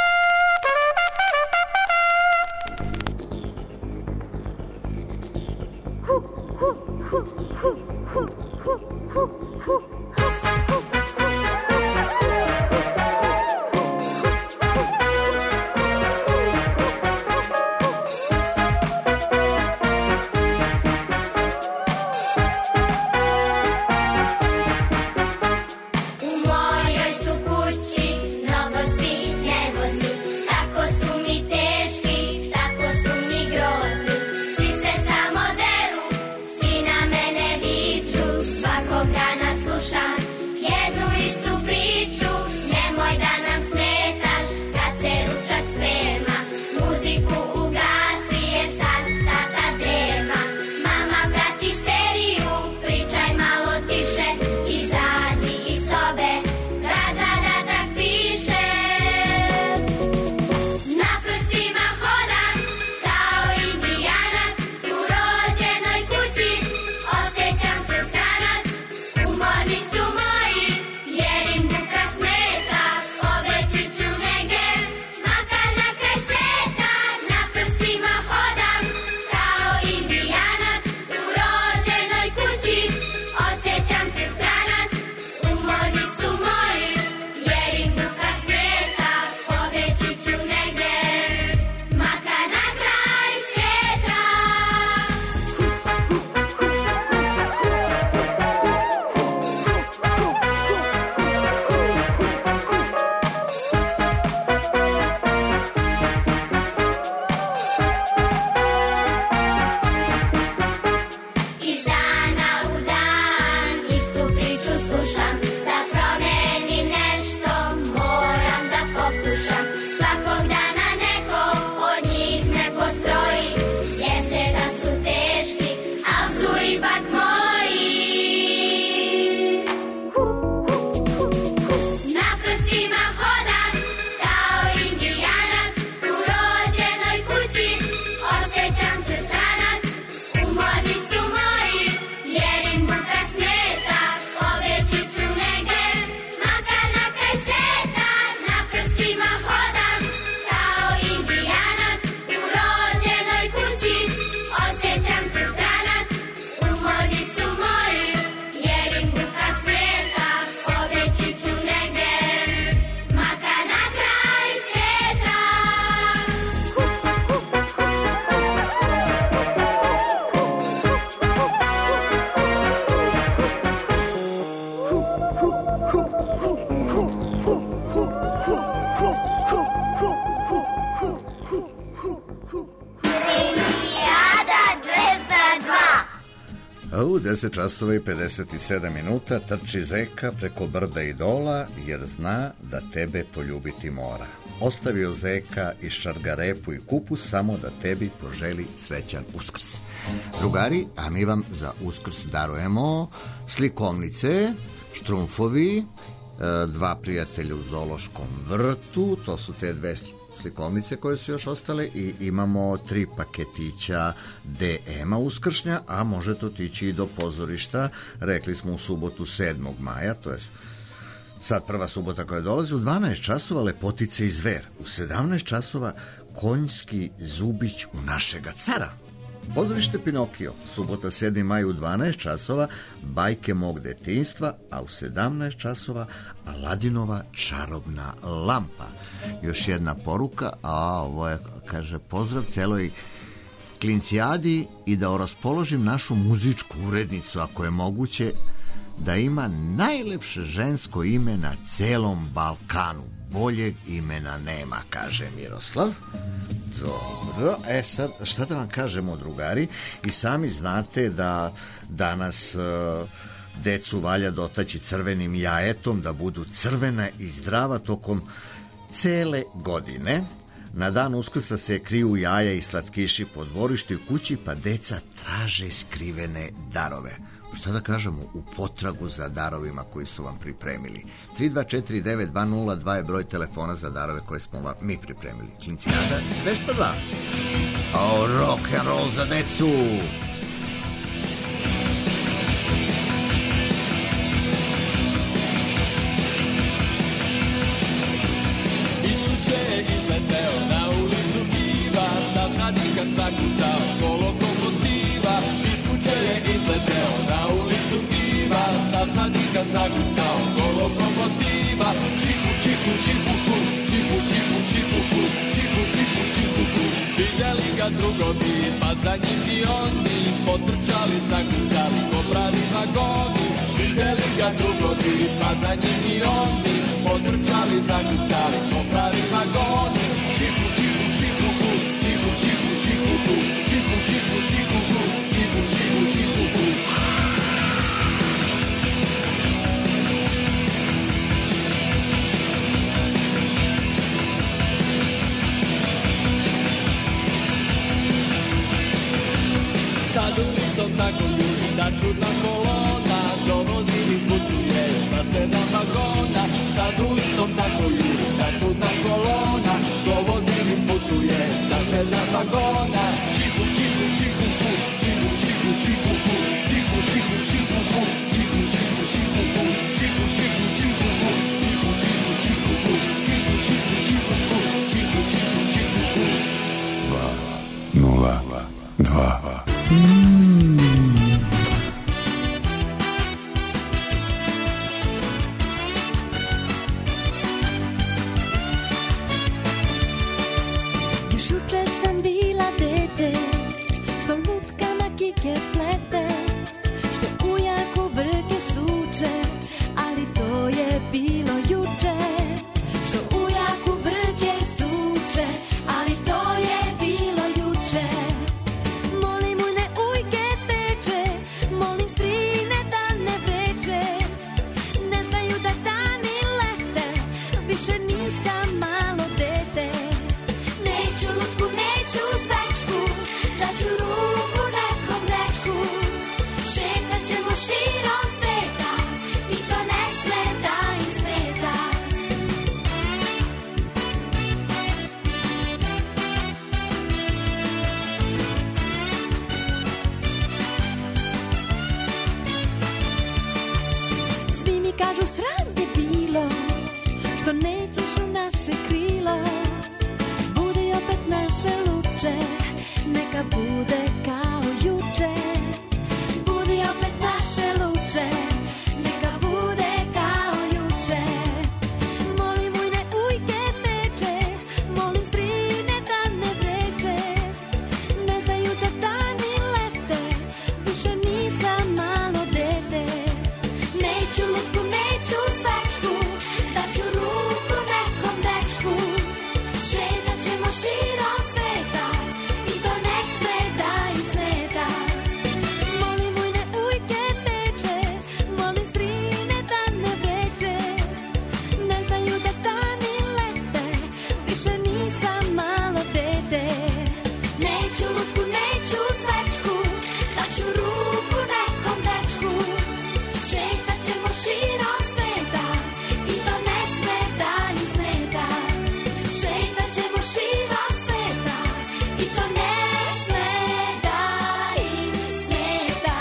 U mojoj su kući mnogo svi nervozni, tako su mi teški, tako su mi grozni. Svi se samo deru, svi na mene viču, svakog dana slušam jednu istu priču. Nemoj da nam smetaš kad se ručak sprema, muziku ugasi jer sad tata drema. Mama prati seriju, pričaj malo tiše, izađi iz sobe, rad zadatak piše. Na prstima hodam kao indijanac, u rođenoj kući osjećam se stranac. Umorni su moji jer im buka smeta, pobeći ću negdje, makar na kraj sveta. Na prstima hodam kao indijanac, u rođenoj kući osjećam se stranac. Umorni su moji jer im buka smeta, pobeći ću negdje, makar na kraj sveta. Iz dana u dan istu priču slušam, da promenim nešto moram da pokušam. Svakog dana neko od njih me postroji, jeste da su teški, al su ipak moji. Na prstima hodam kao indijanac, u rođenoj kući osjećam se stranac. Umorni su moji jer im buka smeta, pobeći ću negdje, makar na kraj sveta. Na prstima hodam kao indijanac, u rođenoj kući osjećam se stranac. Umorni su moji jer im buka smeta, pobeći ću negdje, makar na kraj sveta. Olimpiada dvesta dva. U deset časova i pedeset sedam minuta trči zeka preko brda i dola, jer zna da tebe poljubiti mora. Ostavio zeka i šargarepu i kupus samo da tebi poželi srećan Uskrs. Drugari, a mi vam za Uskrs darujemo slikovnice, štrumfovi, e, dva prijatelja u zoološkom vrtu, to su te dve slikovnice koje su još ostale, i imamo tri paketića de ema uskršnja, a možete otići i do pozorišta, rekli smo u subotu sedmog maja, to je sad prva subota koja dolazi, u dvanaest časova Lepotice i zver, u sedamnaest časova Konjski zubić u našega cara. Pozorište Pinokio, subota sedmi maj u dvanaest časova, Bajke mog detinjstva, a u sedamnaest časova Aladinova čarobna lampa. Još jedna poruka, a ovo je, kaže, pozdrav celoj klincijadi i da raspoložim našu muzičku urednicu, ako je moguće, da ima najlepše žensko ime na celom Balkanu. Boljeg imena nema, kaže Miroslav. Dobro, e sad, šta da vam kažemo, drugari? I sami znate da danas uh, decu valja dotaći crvenim jajetom, da budu crvena i zdrava tokom cele godine. Na dan Uskrsa se kriju jaja i slatkiši po dvorištu i kući, pa deca traže skrivene darove. Šta da kažemo, u potragu za darovima koji su vam pripremili. tri dva četiri devet dva nula dva je broj telefona za darove koje smo vam mi pripremili. Klincijada dvesta dva. O, rock and roll za decu! Iz kuće je izleteo na ulicu Iva, sav zadnjikan zakutao ko lokomotiva. Iz kuće je izleteo na ulicu Iva, sav zadnjikan zakutao ko lokomotiva. Čihu, čihu, čihu, hu, čihu, čihu, čihu, hu, čihu, čihu, čihu, hu. Videli ga drugovi, pa za njim i oni potrčali, zakutali ko pravi vagoni. Videli ga drugovi, pa za njim i oni potrčali, zakutali ko pravi vagoni. Čihu, čihu, čihu, hu, čihu, čihu, čihu, hu, čihu, čihu, čihu, hu, čihu, čihu, čihu, hu. Sad ulicom tako juri ta čudna kolona, dovozi i putuje sa sedam vagona. Sad ulicom tako juri ta čudna kolona, dovozi i putuje sa sedam vagona. Čihu, čihu, čihu, hu, čihu, čihu, čihu, hu, čihu, čihu, čihu, hu, čihu, čihu, čihu, hu, čihu, čihu, čihu, hu, čihu, čihu, čihu, hu, čihu, čihu, čihu, hu, čihu, čihu, čihu, hu. Dva, nula, dva. Još juče sam bila dete, što lutka na kike plete, što ujak u brke suče, ali to je bilo juče. Što ujak u brke suče, ali to je bilo juče. Molim ujne ujke teče, molim strine da ne vreče. Ne znaju da dani lete, više nisam malo dete. Neću lutku, neću zvečku, daću ruku nekom dečku. Šetat ćemo širom sveta i to ne sme da im smeta. Svi mi kažu sram te bilo, što nećeš u naše krilo. Budi opet naše luče, neka bude kao juče. Budi opet naše luče, neka bude kao juče. Molim ujne ujke teče, molim strine da ne vreče. Ne znaju da dani lete, više nisam malo dete. Neću lutku, neću zvečku, daću ruku nekom dečku. Šetat ćemo širom sveta i to ne sme da im smeta. Molim ujne ujke teče, molim strine da ne vreče. Ne znaju da dani lete, više nisam malo dete. Neću lutku, neću zvečku, daću ruku nekom dečku. Šetat ćemo širom sveta i to ne sme da im smeta. Šetat ćemo širom sveta i to ne sme da im smeta.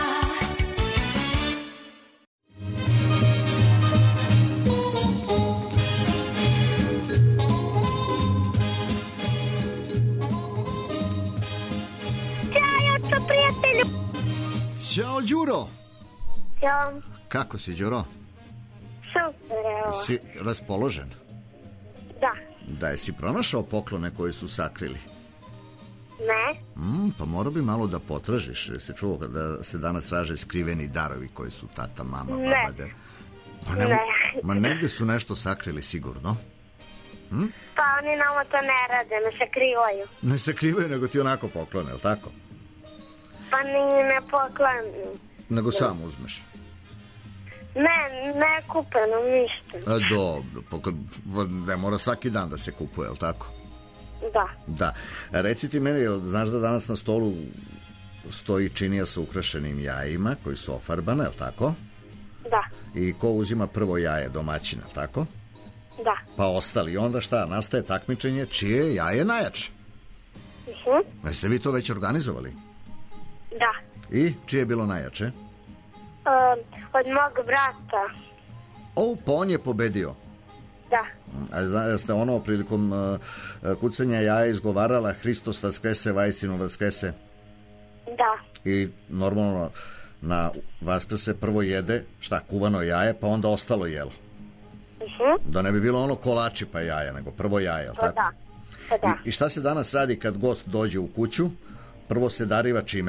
Ćao, prijatelju. Ćao, Đuro. Ćao. Kako si, Đuro? Super, evo. Si raspoložen? Da. Da, jesi pronašao poklone koji su sakrili? Ne. Mm, pa morao bi malo da potražiš. Jesi čuo da se danas traže skriveni darovi koji su tata, mama, Ne. baba, de... Ma, ne, Ne. ma negde su nešto sakrili sigurno. Hm? Pa oni nama to ne rade, ne sakrivaju. Ne sakrivaju, nego ti onako poklone, je li tako? Pa ni ne poklonu. Nego sam uzmeš. Ne, ne kupe nam ništa. A, dobro, pa kad, pa ne mora svaki dan da se kupuje, je li tako? Da. Da. A reci ti meni, jel znaš da danas na stolu stoji činija sa ukrašenim jajima koji su ofarbane, je li tako? Da. I ko uzima prvo jaje, domaćina, je li tako? Da. Pa ostali. I onda šta? Nastaje takmičenje čije je jaje najjače. Mhm. Jeste vi to već organizovali? Da. I čije je bilo najjače? Um, od mog brata. O, pa on je pobedio. Da. A zna, ste ono prilikom uh, kucanja jaja izgovarala Hristos vaskrese, vajstinu vaskrese? Da. I normalno na vaskrese prvo jede, šta, kuvano jaje, pa onda ostalo jelo. Mhm. Da ne bi bilo ono kolači pa jaja, nego prvo jaje, jel Pa tako? da. Pa da. I, I šta se danas radi kad gost dođe u kuću? Prvo se dariva čime?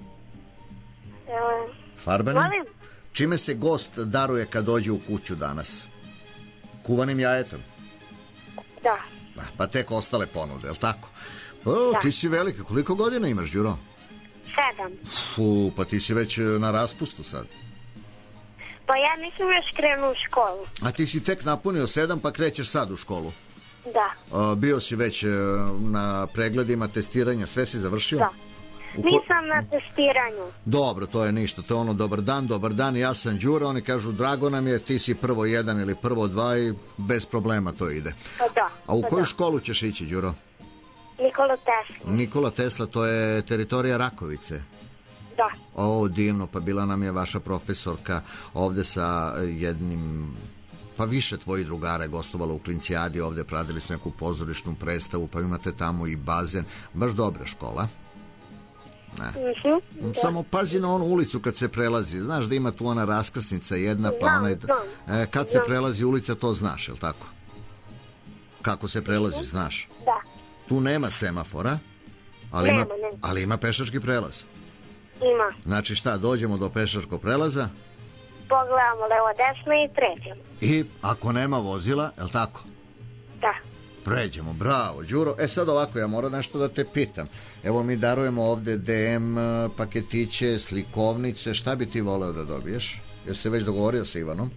Um, Farbanim? Molim? Čime se gost daruje kad dođe u kuću danas? Kuvanim jajetom? Da. Pa tek ostale ponude, jel tako? O, Da. ti si velika. Koliko godina imaš, Đuro? Sedam. Fu, pa ti si već na raspustu sad. Pa ja nisam još krenuo u školu. A ti si tek napunio sedam, pa krećeš sad u školu. Da. A, bio si već e, na pregledima, testiranja, sve si završio? Da. U ko- Nisam na testiranju. Dobro, to je ništa, to je ono dobar dan, dobar dan, ja sam Đuro, oni kažu drago nam je, ti si prvo jedan ili prvo dva i bez problema to ide. Pa da. A u pa koju da. školu ćeš ići, Đuro? Nikola Tesla. Nikola Tesla, to je teritorija Rakovice. Da. O, divno, pa bila nam je vaša profesorka ovde sa jednim, pa više tvojih drugara je gostovala u Klincijadi, ovde pradili su neku pozorišnu predstavu, pa imate tamo i bazen, baš dobra škola. Ne. Mhm. Da. Samo pazi na onu ulicu kad se prelazi, znaš da ima tu ona raskrsnica jedna, pa Znam, onaj, znam. e, kad se Znam. prelazi ulica, to znaš, jel tako? Kako se prelazi, znaš? Da. Tu nema semafora, ali, Nema, ima, nema. ali ima pešački prelaz. Ima. Znači šta, dođemo do pešačkog prelaza Pogledamo levo desno i pređemo. i ako nema vozila, jel tako? Da. Pređemo, bravo, Đuro. E sad ovako, ja moram nešto da te pitam. Evo mi darujemo ovde de em paketiće, slikovnice, šta bi ti voleo da dobiješ? Jesi se već dogovorio sa Ivanom?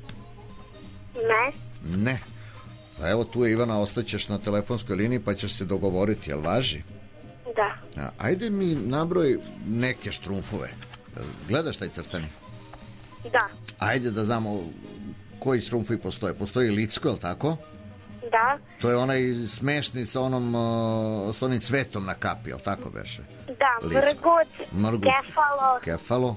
Ne. Ne. Pa evo tu je Ivana, ostaćeš na telefonskoj liniji pa ćeš se dogovoriti, jel važi? Da. A, ajde mi nabroj neke štrumfove. Gledaš taj crtani? Da. Ajde da znamo koji štrumfovi postoje. Postoji Licko, jel tako? Da. To je onaj smešni sa onom uh, s onim cvetom na kapi, jel tako beše? Da. Licko. Mrgut. Mrgut. Kefalo. Kefalo.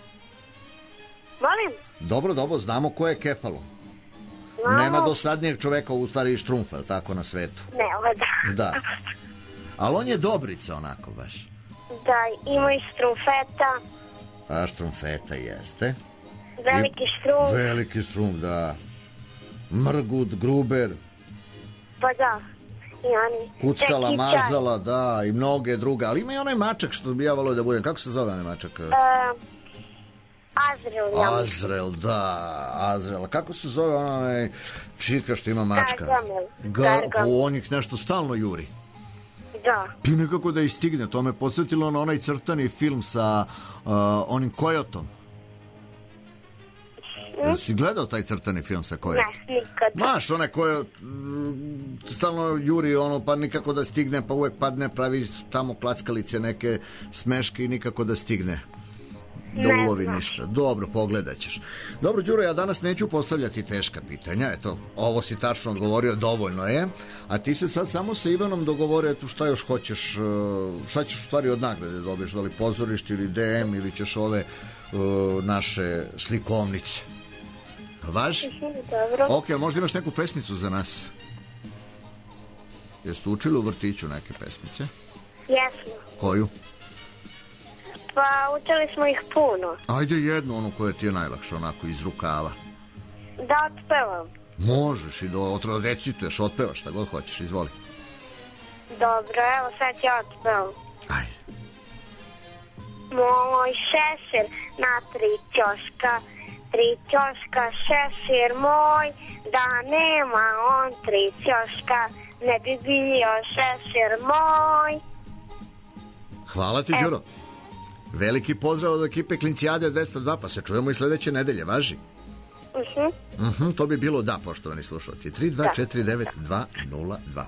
Molim? Dobro, dobro, znamo ko je Kefalo. Znamo. Nema dosadnijeg čoveka u stvari štrumfa, jel tako, na svetu? Ne, ovo da. Da. Ali on je dobrica onako baš. Da, ima i strumfeta. A štrumfeta jeste. Veliki štrum. Veliki štrum, da. Mrgut, gruber, Pa da. I oni. kuckala, Čekićar. mazala, da, i mnoge druge. Ali ima i onaj mačak što bi ja volio da budem. Kako se zove onaj mačak? Uh, Azrael. ja mislim. Azrael, da, Azrael. A kako se zove onaj čika što ima mačka? Gargamel. Ga, Gargamel. pa on ih nešto stalno juri. Da. Ti nekako da istigne. To me podsjetilo na onaj crtani film sa uh, onim kojotom. Jesi gledao taj crtani film sa kojotom? Ne, nikad. Maš, onaj koje mm, stalno juri ono, pa nikako da stigne, pa uvek padne, pravi tamo klackalice, neke smeške i nikako da stigne da Ne ulovi znaš. ništa. Dobro, pogledat ćeš. Dobro, Đuro, ja danas neću postavljati teška pitanja, eto, ovo si tačno odgovorio, dovoljno je, a ti se sad samo sa Ivanom dogovorio, eto, šta još hoćeš, uh, šta ćeš u stvari od nagrade dobiješ, da li pozorište ili de em ili ćeš ove uh, naše slikovnice. Važi? Dobro. Ok, ali možda imaš neku pesmicu za nas? Jeste učili u vrtiću neke pesmice? Jesmo. Koju? Pa učili smo ih puno. Ajde jednu, onu koja ti je najlakša, onako iz rukava. Da otpevam. Možeš i da otro recituješ, otpevaš, šta god hoćeš, izvoli. Dobro, evo sad ja otpevam. Aj. moj šešir na tri ćoška, tri ćoška šešir moj, da nema on tri ćoška, ne bi bio šešir moj. Hvala ti, Đuro. Veliki pozdrav od ekipe Klincijade dvesta dva, pa se čujemo i sledeće nedelje, važi? Uh-huh. Uh-huh, to bi bilo da, poštovani slušalci. tri dva četiri devet dva nula dva.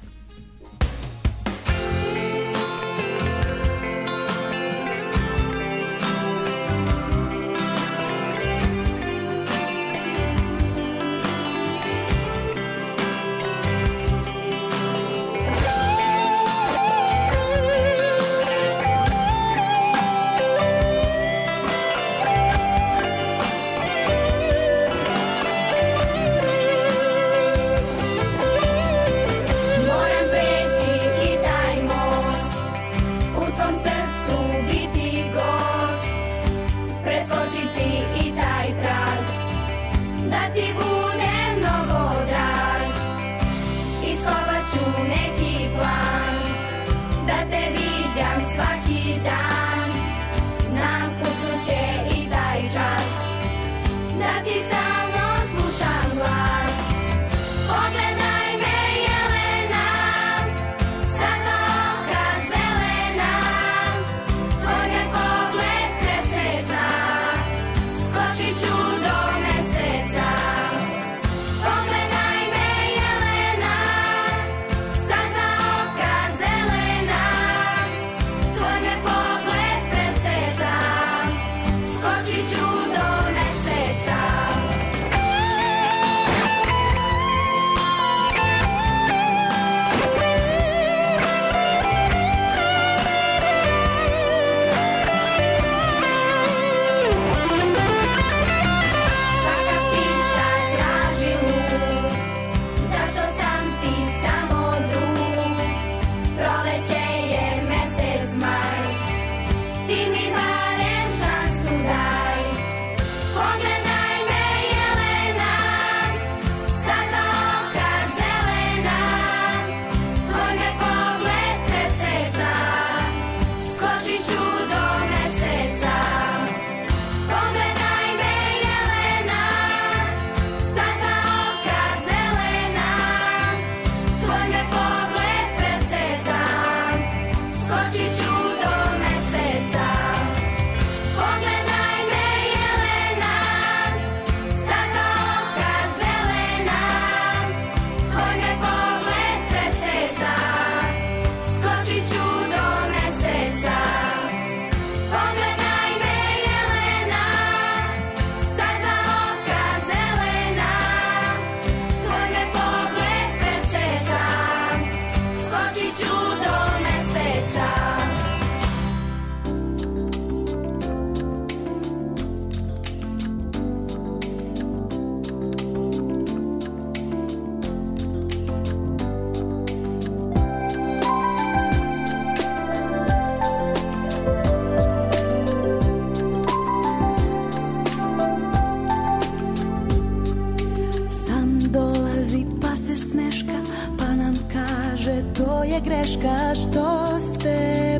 greška što ste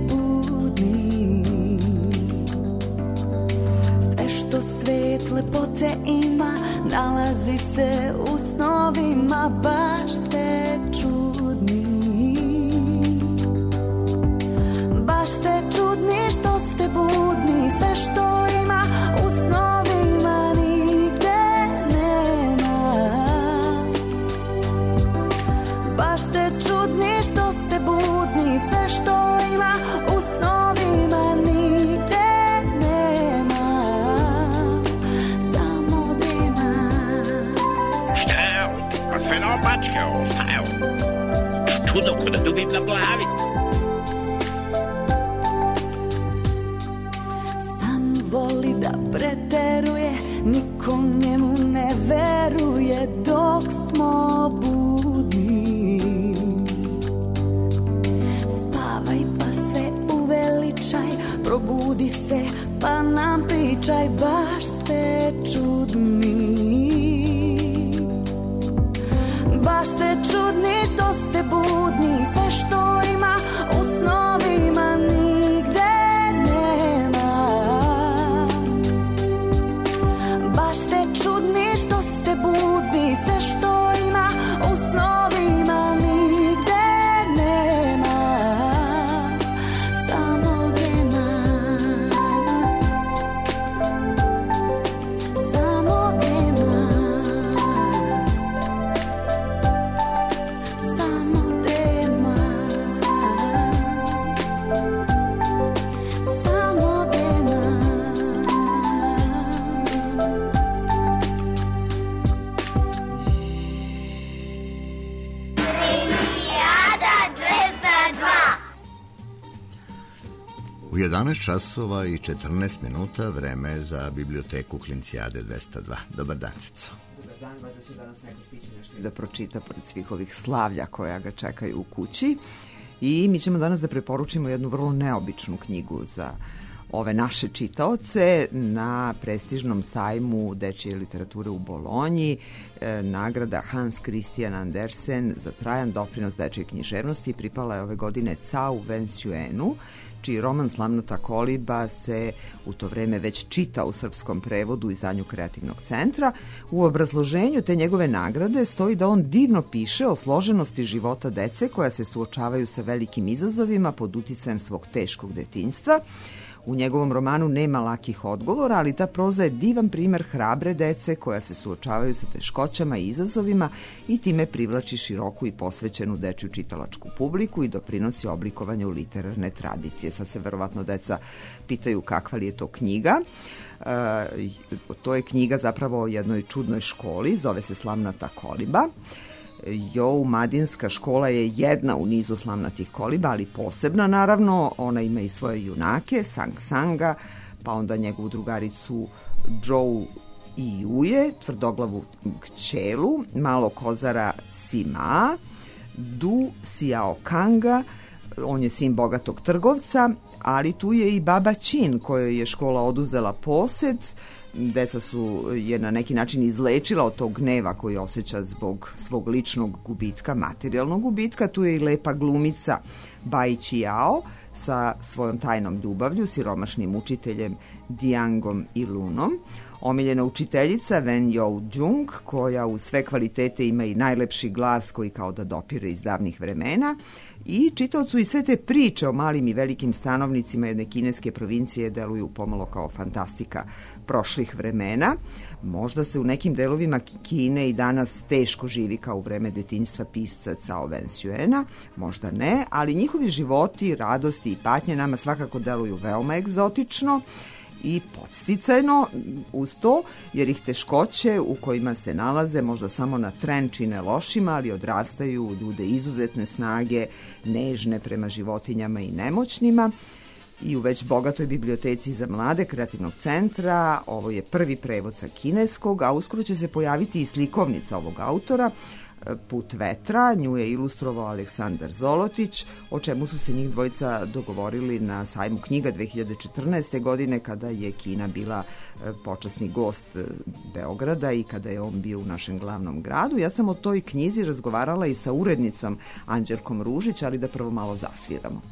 budni. Sve što svet lepote ima nalazi se u snovima, baš ste čudni. Baš ste čudni što ste budni, sve što ima u snovima nigde nema. Baš ste čudni što ste budni, sve što ima u snovima nigde nema. Samo drema. Šta? Pa sve naopačke, ovo, šta je ovo? Čudo ko da dubim na glavi. Voli da preteruje, niko njemu ne veruje dok smo budni. Spavaj pa se uveličaj, probudi se pa nam pričaj, baš ste čudni. Baš ste čudni što ste budni, sve što ima u snovima nigde nema. jedanaest časova i četrnaest minuta, vreme je za biblioteku Klincijade dvesta dva. Dobar dan, Cico. Dobar dan, valjda će danas neko stići nešto i da pročita pored svih ovih slavlja koja ga čekaju u kući. I mi ćemo danas da preporučimo jednu vrlo neobičnu knjigu za ove naše čitaoce na prestižnom sajmu dečije literature u Bolonji. E, nagrada Hans Christian Andersen za trajan doprinos dečije književnosti pripala je ove godine Cao Wenxiuenu, čiji roman Slamnata koliba se u to vreme već čita u srpskom prevodu u izdanju Kreativnog centra. U obrazloženju te njegove nagrade stoji da on divno piše o složenosti života dece koja se suočavaju sa velikim izazovima pod uticajem svog teškog detinjstva. U njegovom romanu nema lakih odgovora, ali ta proza je divan primer hrabre dece koja se suočavaju sa teškoćama i izazovima i time privlači široku i posvećenu dečju čitalačku publiku i doprinosi oblikovanju literarne tradicije. Sad se verovatno deca pitaju kakva li je to knjiga. E, to je knjiga zapravo o jednoj čudnoj školi, zove se Slamnata koliba. Jo, Madinska škola je jedna u nizu slamnatih koliba, ali posebna naravno. Ona ima i svoje junake, Sang Sanga, pa onda njegovu drugaricu Zhou i Juje, tvrdoglavu kćelu, malo kozara Sima, Du Xiao Kanga, on je sin bogatog trgovca, ali tu je i baba Qin kojoj je škola oduzela posed. Deca su je na neki način izlečila od tog gneva koji osjeća zbog svog ličnog gubitka, materijalnog gubitka. Tu je i lepa glumica Bai Qiao sa svojom tajnom ljubavlju, siromašnim učiteljem Diangom i Lunom. Omiljena učiteljica Wen Youjung, koja u sve kvalitete ima i najlepši glas koji kao da dopire iz davnih vremena. I čitaocu i sve te priče o malim i velikim stanovnicima jedne kineske provincije deluju pomalo kao fantastika prošlih vremena. Možda se u nekim delovima Kine i danas teško živi kao u vreme detinjstva pisca Cao Wenxiuena, možda ne, ali njihovi životi, radosti i patnje nama svakako deluju veoma egzotično i podsticajno uz to, jer ih teškoće u kojima se nalaze možda samo na tren čine lošima, ali odrastaju u ljude izuzetne snage, nežne prema životinjama i nemoćnima. I u već bogatoj biblioteci za mlade Kreativnog centra ovo je prvi prevod sa kineskog, a uskoro će se pojaviti i slikovnica ovog autora, Put vetra. Nju je ilustrovao Aleksandar Zolotić, o čemu su se njih dvojica dogovorili na sajmu knjiga dve hiljade četrnaeste. godine, kada je Kina bila počasni gost Beograda i kada je on bio u našem glavnom gradu. Ja sam o toj knjizi razgovarala i sa urednicom Anđelkom Ružić, ali da prvo malo zasviramo.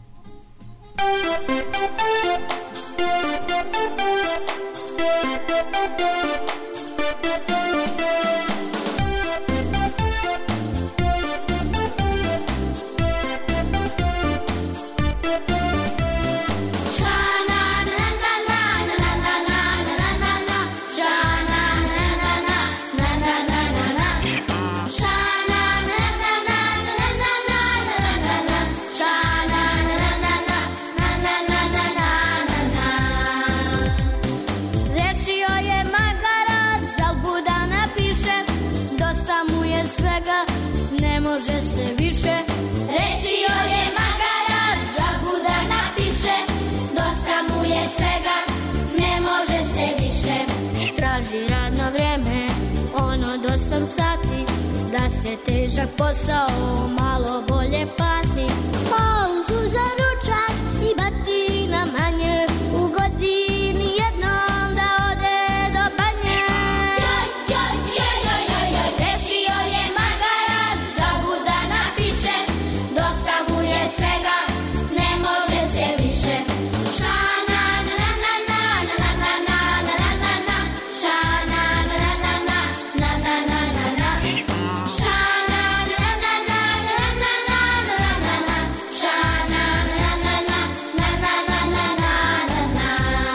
osam sati, da se težak posao malo bolje plati. Pauzu za ručak i batina manje, u godini jednom da ode do banje. Joj, joj, joj, joj, joj, joj, rešio je magarac, žabuda napiše, dosta mu je svega, ne može se više. Šana, na, na, na, na, na, na, na, na, na, na, na, šana, na, na, na, na, na, na, na, na, na, šana, na, na, na, na, na, na, na, na, na, šana, na, na, na, na, na, na, na, na, na.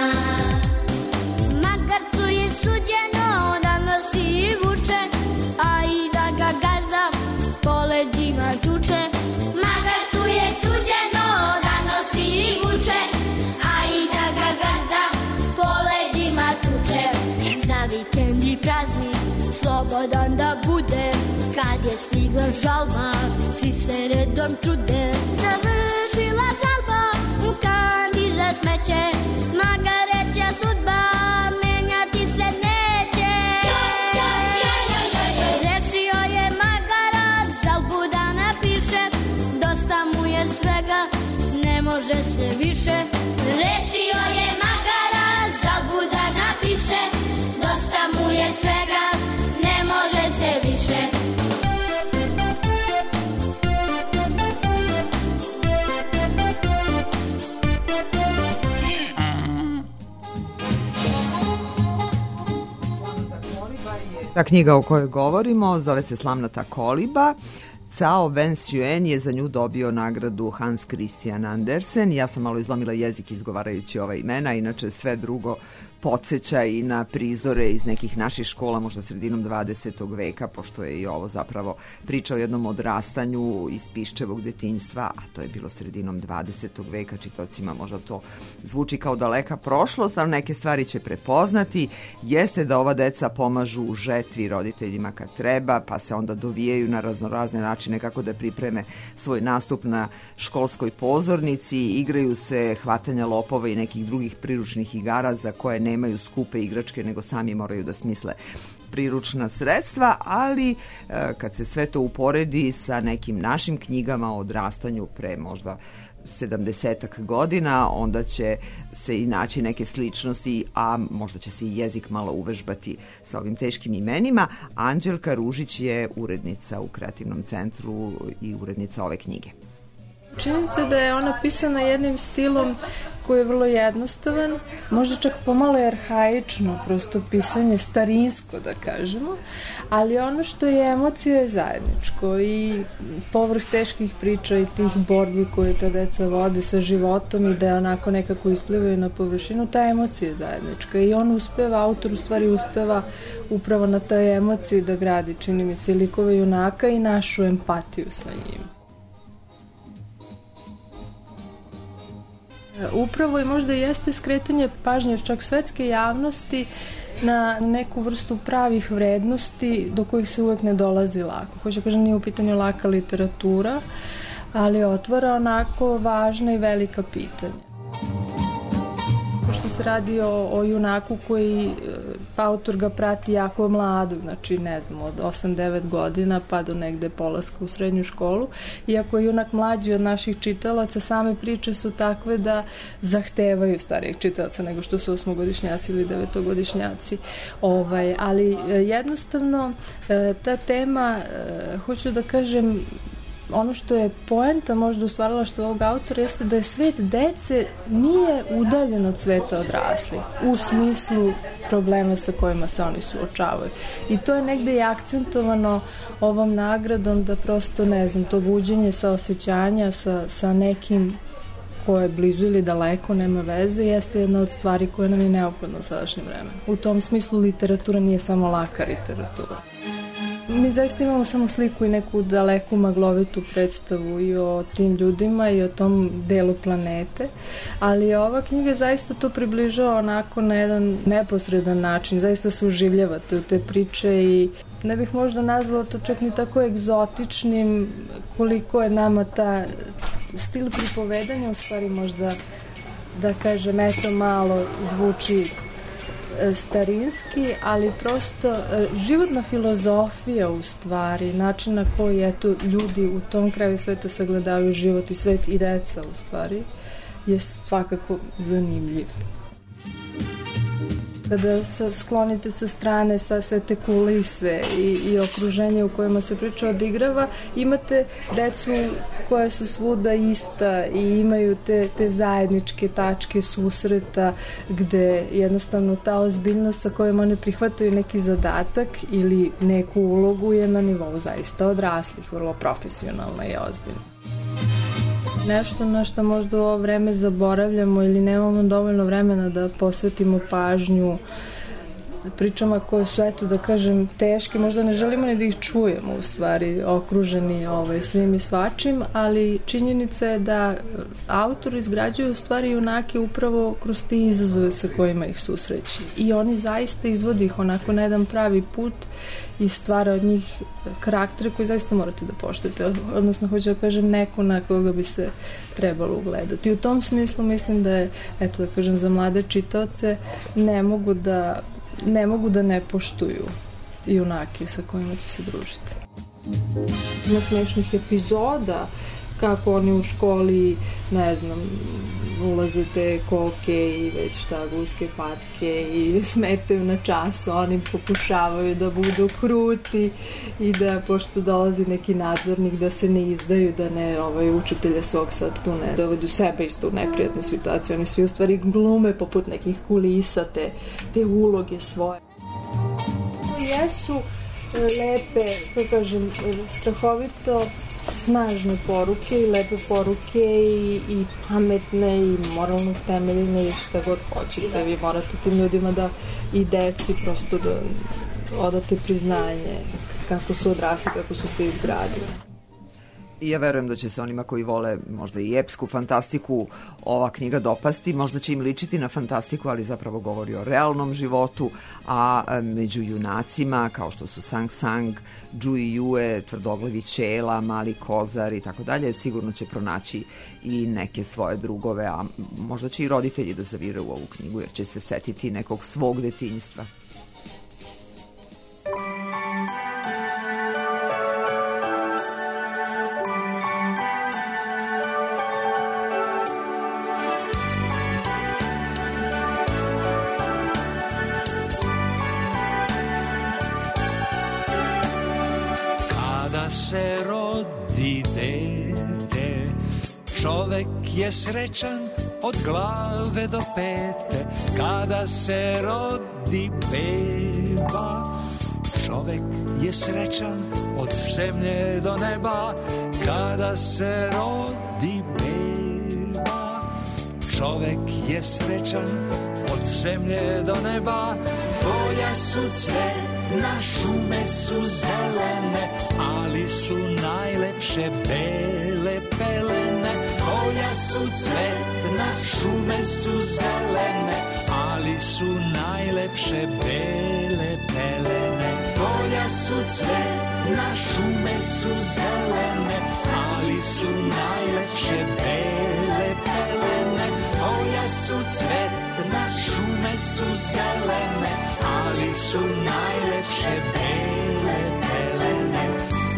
Magarcu je suđeno da nosi i vuče, a i da ga gazda po leđima tuče. Magarcu je suđeno da nosi i vuče, a i da ga gazda po leđima tuče. Za vikend i praznik slobodan da bude, kad je stigla žalba, svi se redom čude. Završila žalba u kandi za za smeće, magareća sudba, menjati se neće. Rešio je magarac, žalbu da napiše, dosta mu je svega, ne može se više. Rešio je magarac, žalbu da napiše, dosta mu je svega, ne može se više. Ta knjiga o kojoj govorimo zove se Slamnata koliba. Cao Wen-Suen je za nju dobio nagradu Hans Christian Andersen. Ja sam malo izlomila jezik izgovarajući ova imena, inače sve drugo podsjeća i na prizore iz nekih naših škola, možda sredinom dvadesetog veka, pošto je i ovo zapravo priča o jednom odrastanju iz piščevog detinjstva, a to je bilo sredinom dvadesetog veka. Čitocima možda to zvuči kao daleka prošlost, ali neke stvari će prepoznati. Jeste da ova deca pomažu u žetvi roditeljima kad treba, pa se onda dovijaju na raznorazne načine kako da pripreme svoj nastup na školskoj pozornici, igraju se hvatanja lopova i nekih drugih priručnih igara za koje nemaju skupe igračke, nego sami moraju da smisle priručna sredstva, ali e, kad se sve to uporedi sa nekim našim knjigama o odrastanju pre možda sedamdesetak godina, onda će se i naći neke sličnosti, a možda će se i jezik malo uvežbati sa ovim teškim imenima. Anđelka Ružić je urednica u Kreativnom centru i urednica ove knjige. Činjenica da je ona pisana jednim stilom koji je vrlo jednostavan, možda čak pomalo je arhaično, prosto pisanje starinsko da kažemo, ali ono što je emocija je zajedničko i povrh teških priča i tih borbi koje ta deca vode sa životom i da onako nekako isplivaju na površinu, ta emocija je zajednička i on uspeva, autor u stvari uspeva upravo na toj emociji da gradi, čini mi se, likove junaka i našu empatiju sa njim. Upravo i možda jeste skretanje pažnje čak svetske javnosti na neku vrstu pravih vrednosti do kojih se uvek ne dolazi lako. Hoće kažem, nije u pitanju laka literatura, ali otvara onako važna i velika pitanja. Pošto se radi o, o junaku koji autor ga prati jako mlado, znači ne znam, od osam devet godina pa do negde polaska u srednju školu. Iako je junak mlađi od naših čitalaca, same priče su takve da zahtevaju starijeg čitalaca nego što su osmogodišnjaci ili devetogodišnjaci. Ovaj, ali jednostavno ta tema, hoću da kažem, ono što je poenta možda u stvaralaštvu ovog autora jeste da je svet dece nije udaljen od sveta odraslih u smislu problema sa kojima se oni suočavaju. I to je negde i akcentovano ovom nagradom da prosto, ne znam, to buđenje sa osjećanja sa, sa nekim ko je blizu ili daleko, nema veze, jeste jedna od stvari koja nam je neophodna u sadašnjem vremenu. U tom smislu literatura nije samo laka literatura. Mi zaista imamo samo sliku i neku daleku maglovitu predstavu i o tim ljudima i o tom delu planete, ali ova knjiga zaista to približava onako na jedan neposredan način, zaista se uživljavate u te priče i ne bih možda nazvala to čak ni tako egzotičnim koliko je nama ta stil pripovedanja u stvari možda, da kažem, eto malo zvuči starinski, ali prosto životna filozofija u stvari, način na koji eto ljudi u tom kraju sveta sagledavaju život i svet i deca u stvari je svakako zanimljiv. Kada sa, sklonite sa strane sa sve te kulise i, i okruženje u kojima se priča odigrava, imate decu koja su svuda ista i imaju te, te zajedničke tačke susreta gde jednostavno ta ozbiljnost sa kojom one prihvataju neki zadatak ili neku ulogu je na nivou zaista odraslih, vrlo profesionalna i ozbiljna. Nešto na što možda u ovo vreme zaboravljamo ili nemamo dovoljno vremena da posvetimo pažnju pričama koje su, eto da kažem, teške, možda ne želimo ni da ih čujemo u stvari, okruženi ovaj, svim i svačim, ali činjenica je da autor izgrađuje u stvari junake upravo kroz te izazove sa kojima ih susreći. I oni zaista izvodi ih onako na jedan pravi put i stvara od njih karaktere koji zaista morate da poštujete, odnosno hoću da kažem neko na koga bi se trebalo ugledati. U tom smislu mislim da je, eto da kažem, za mlade čitaoce ne mogu da ne mogu da ne poštuju junake sa kojima će se družiti. Ima smešnih epizoda kako oni u školi, ne znam, ulaze te koke i već šta, guske patke i smetaju na času, oni pokušavaju da budu kruti i da, pošto dolazi neki nadzornik, da se ne izdaju, da ne ovaj, učitelja svog sad tu ne dovedu sebe isto u neprijatnu situaciju. Oni svi u stvari glume poput nekih kulisa, te, te uloge svoje. Jesu lepe, kako kažem, strahovito snažne poruke i lepe poruke i, i pametne i moralno temeljne i šta god hoćete. Vi morate tim ljudima da i deci prosto da odate priznanje kako su odrasli, kako su se izgradili. I ja verujem da će se onima koji vole možda i epsku fantastiku ova knjiga dopasti, možda će im ličiti na fantastiku, ali zapravo govori o realnom životu, a među junacima kao što su Sang Sang, Džui Jue, Tvrdoglavi Ćela, Mali Kozar i tako dalje, sigurno će pronaći i neke svoje drugove, a možda će i roditelji da zavire u ovu knjigu jer će se setiti nekog svog detinjstva. Se rodi dete, čovek je srećan od glave do pete. Kada se rodi beba, čovek je srećan od zemlje do neba. Kada se rodi beba, čovek je srećan od zemlje do neba. Polja su cvetna, šume su zelene, ali su najlepše bele pelene. Polja su cvetna, šume su zelene, ali su najlepše bele pelene. Polja su cvetna, šume su zelene, ali su najlepše bele pelene. Polja su cvetna, šume su zelene, ali su najlepše bele pelene.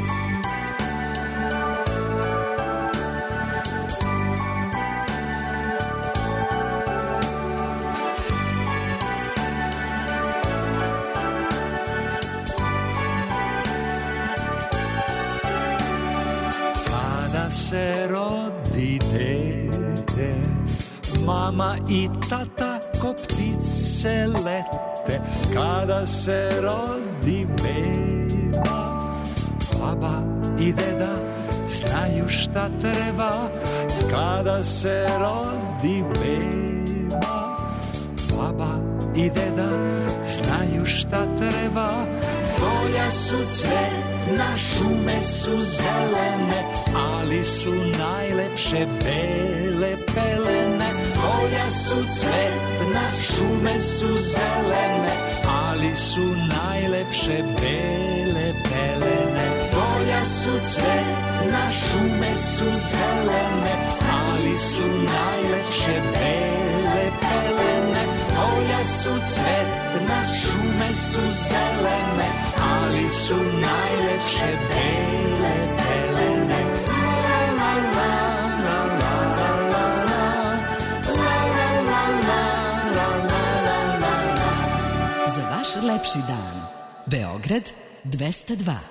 Kada se rodi dete, mama i tata ko ptice lete. Kada se rodi beba, baba i deda znaju šta treba. Kada se rodi beba, baba i deda znaju šta treba. Polja su cvetna, šume su zelene, ali su najlepše bele pelene. Polja su cvetna, šume su zelene, ali su najlepše bele pelene. Polja su cvetna, šume su zelene, ali su najlepše bele pelene. Polja su cvetna, šume su zelene, ali su najlepše bele pelene. La la la la la la la la la la la la. Za vaš lepši dan. Beograd dvesta dva.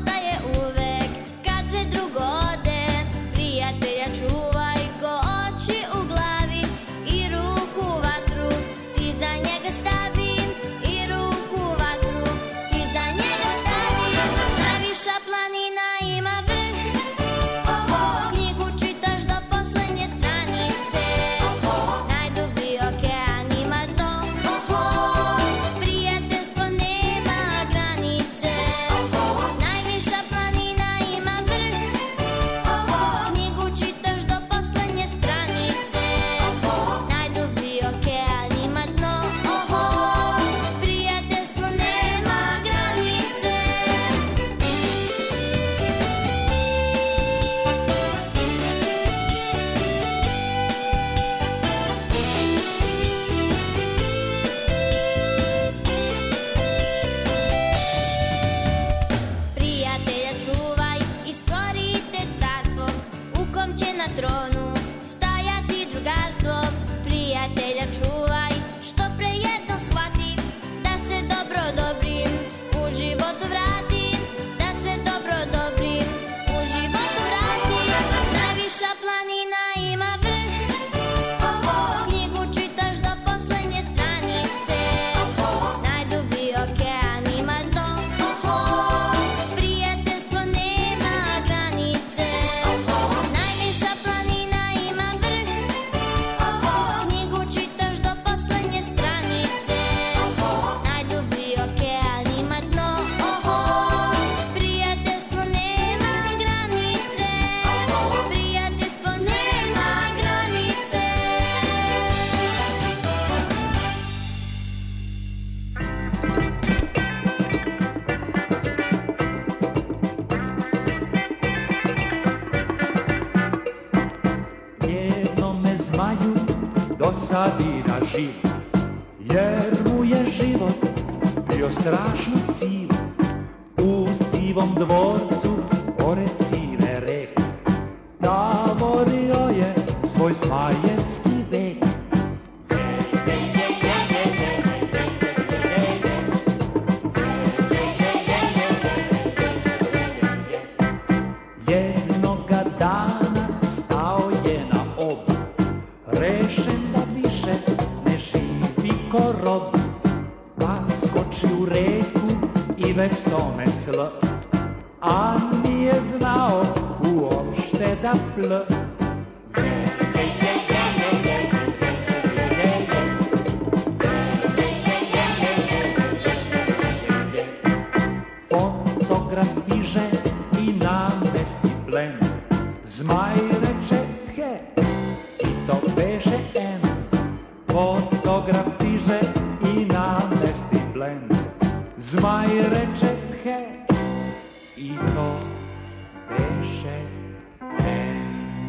Čuvaj ko oči dosadi na život, jer mu je život bio strašno siv. U sivom dvorcu, pored sive reke, tavorio je svoj zmajevski vek. Jednoga dana stao je na obu, rešen da više ne živi ko rob, pa skoči u reku i već tome sl, a nije znao uopšte da pl. Fotograf stiže i namesti plen, zmaj reče he, i to beše en. Fotograf stiže i namesti plen, zmaj reče he, i to beše en.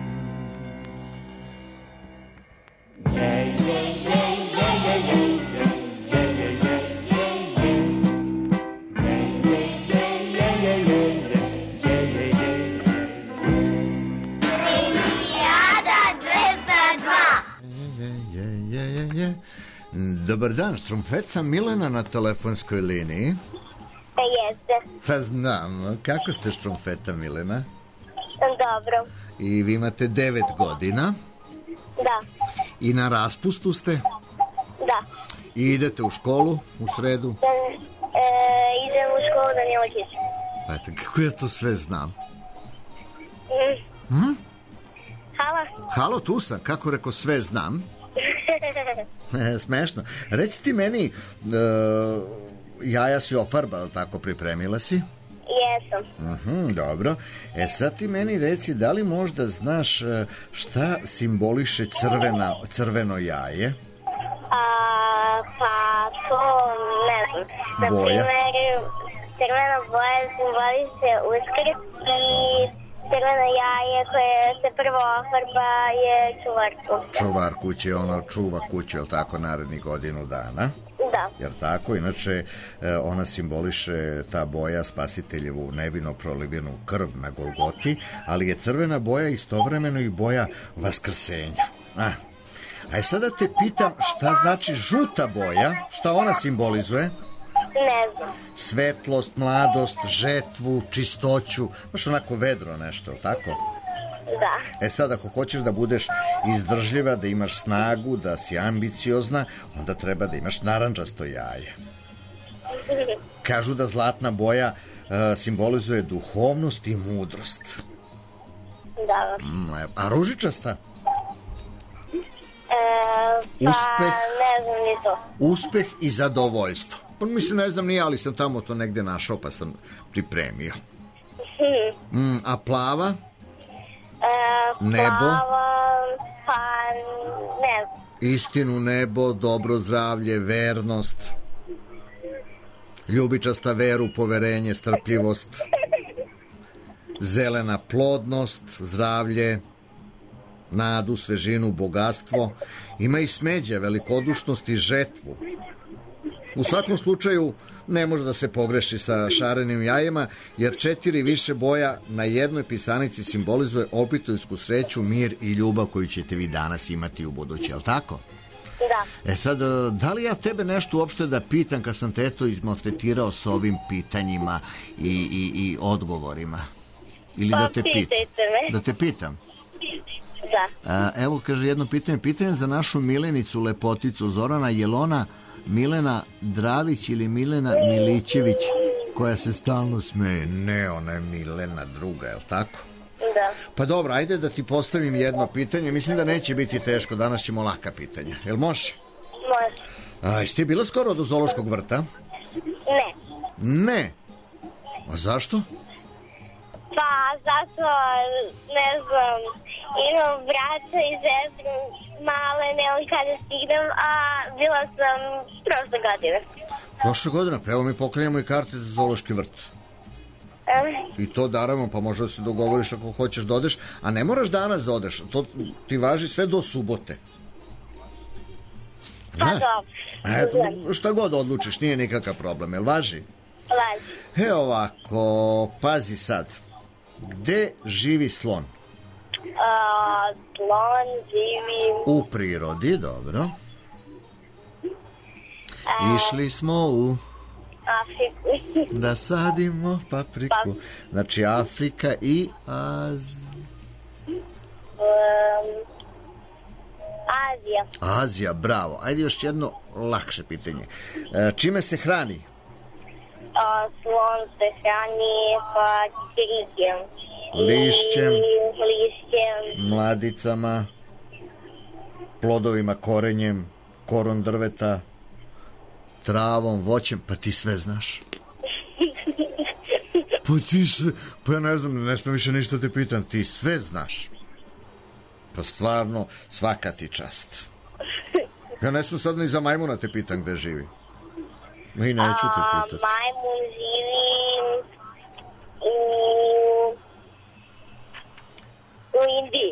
Je, je, je, je, je, je, je, je, je, je, je. Dobar dan, Štrumfeca Milena na telefonskoj liniji. Jeste. Pa znam, kako ste Štrumfeta Milena? Dobro. I vi imate devet godina? Da. I na raspustu ste? Da. I idete u školu u sredu? Da, e, idem u školu Danilo Kić. Eto, kako ja to sve znam? Mm. Hm? Halo? Halo, tu sam, kako reko sve znam? E, smešno. Reci ti meni, uh, jaja si ofarbala, tako pripremila si? Jesam. Mhm, dobro. E sad ti meni reci, da li možda znaš uh, šta simboliše crvena, crveno jaje? A, pa to ne znam. Na Boja? primjer, crvena boja simboliše Uskrs i crveno jaje koje se prvo ofarba je čuvar kuće. Čuvar kuće, ona čuva kuće, jel tako, narednih godinu dana? Da. Jer tako, inače ona simboliše, ta boja, spasiteljevu nevino prolivenu krv na Golgoti, ali je crvena boja istovremeno i boja vaskrsenja. A, a sada te pitam, šta znači žuta boja, šta ona simbolizuje? Ne znam. Svetlost, mladost, žetvu, čistoću, baš onako vedro nešto, tako? Da. E sad, ako hoćeš da budeš izdržljiva, da imaš snagu, da si ambiciozna, onda treba da imaš narandžasto jaje. Kažu da zlatna boja uh, simbolizuje duhovnost i mudrost. Da. Mm, a ružičasta? E, pa Uspeh. ne znam ni to. Uspeh i zadovoljstvo. Pa mislim, ne znam ni ja, ali sam tamo to negde našao, pa sam pripremio. Mm, a plava? E, Nebo? Plava, pa ne znam. Istinu, nebo, dobro zdravlje, vernost, ljubičasta veru, poverenje, strpljivost, zelena plodnost, zdravlje, nadu, svežinu, bogatstvo. Ima i smeđa, velikodušnost i žetvu. U svakom slučaju ne može da se pogreši sa šarenim jajima, jer četiri više boja na jednoj pisanici simbolizuje obiteljsku sreću, mir i ljubav koju ćete vi danas imati u budući, je li tako? Da. E sad, da li ja tebe nešto uopšte da pitam kad sam te eto izmaltretirao s ovim pitanjima i, i, i odgovorima? Ili Pa da te pitam? pitajte me. Da te pitam? Da. A, evo, kaže jedno pitanje, pitanje za našu Milenicu, lepoticu Zorana, je li ona Milena Dravić ili Milena Milićević koja se stalno smeje? Ne, ona je Milena druga, je li tako? Da. Pa dobro, ajde da ti postavim jedno pitanje, mislim da neće biti teško, danas ćemo laka pitanja, jel može? Može. A, jesi ti bila skoro do zoološkog vrta? Ne. Ne? A zašto? Pa zato, ne znam, imam braća i sestru male, ne li kada stignem, a bila sam prošle godine. Prošle godine, pa evo mi pokrenjamo i karte za zoološki vrt. Um, I to naravno, pa možda se dogovoriš ako hoćeš da odeš, a ne moraš danas da odeš, to ti važi sve do subote. Pa Ne? dobro. Eto, šta god odlučiš, nije nikakav problem, jel važi? Važi. E ovako, pazi sad. Gde živi slon? A, slon živi... U prirodi, dobro. Išli smo u... Afriku. Da sadimo papriku. Znači Afrika i Az... Um, Azija. Azija, bravo. Ajde još jedno lakše pitanje. E, čime se hrani? A, slon se hrani pa lišćem. Lišćem. Lišćem. Mladicama, plodovima, korenjem, korom drveta, travom, voćem, pa ti sve znaš. Pa ti sve, pa ja ne znam, ne smijem više ništa te pitam, ti sve znaš. Pa stvarno, svaka ti čast. Ja ne smijem sad ni za majmuna te pitam gde živi. I neću te A, pitati. majmun živi u... u Indiji.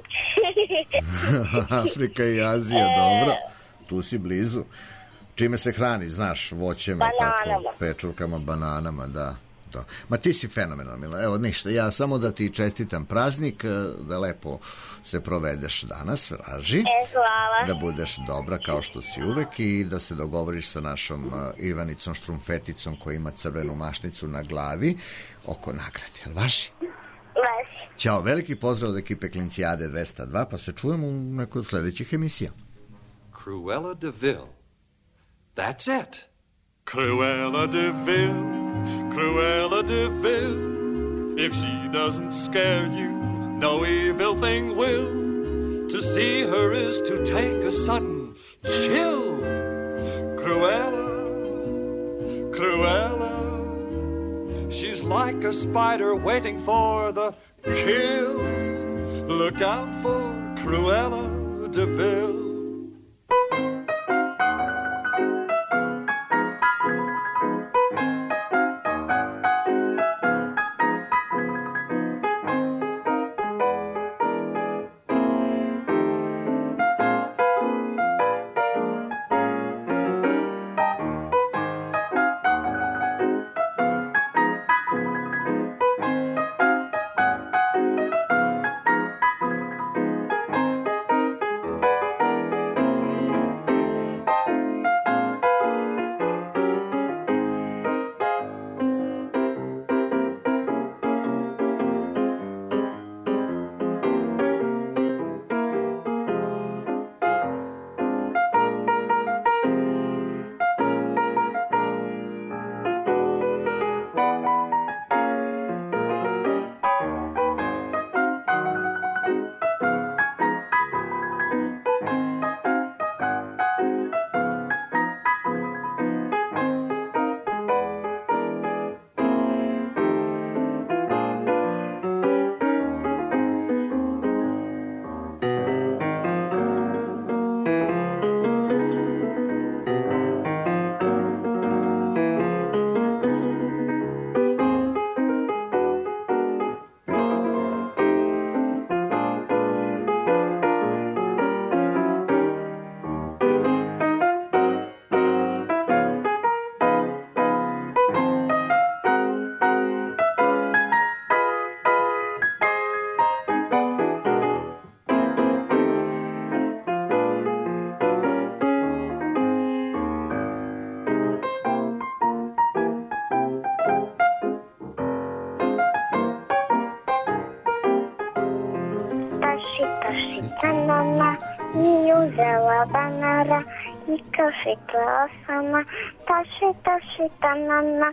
Afrika i Azija, dobro. Tu si blizu. Čime se hrani, znaš, voćem, je tako, Bananama. pečurkama, bananama, da. Da. Ma ti si fenomenal, Mila. Evo, ništa, ja samo da ti čestitam praznik, da lepo se provedeš danas, raži. E, hvala. Da budeš dobra kao što si uvek i da se dogovoriš sa našom uh, Ivanicom Štrumfeticom koja ima crvenu mašnicu na glavi oko nagrade. Jel važi? Važi. Ćao, veliki pozdrav od ekipe Klincijade dvesta dva, pa se čujemo u nekoj od sledećih emisija. Cruella de Vil. That's it. Cruella de Vil, Cruella de Vil. If she doesn't scare you, no evil thing will. To see her is to take a sudden chill. Cruella, Cruella. She's like a spider waiting for the kill. Look out for Cruella de Vil. Banana i uzela banara i kašikla sama. Taši, taši, tanana.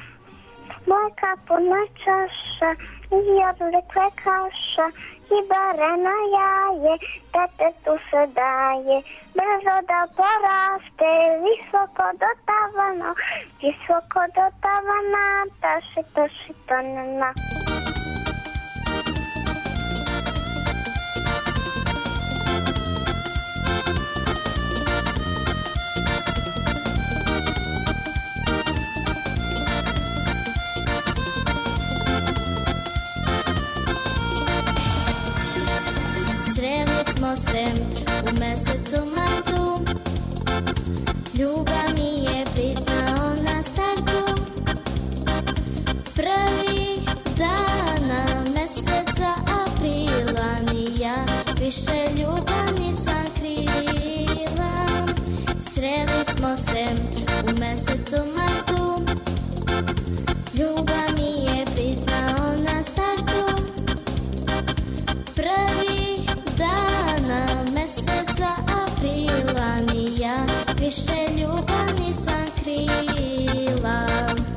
Mojka puna čaša i odlikle kaša i barena jaje, tete tu se daje. Brzo da poraste, visoko do tavana, visoko do tavana, taši, taši, tanana. Sreli smo se u mesecu martu, Ljubav mi je priznao na startu prvi dana meseca aprila, ni ja više ljubav nisam krila. Sreli smo se u mesecu martu, ljubav mi je priznao na startu prvi dana meseca aprila, ni ja više ljubav nisam krila.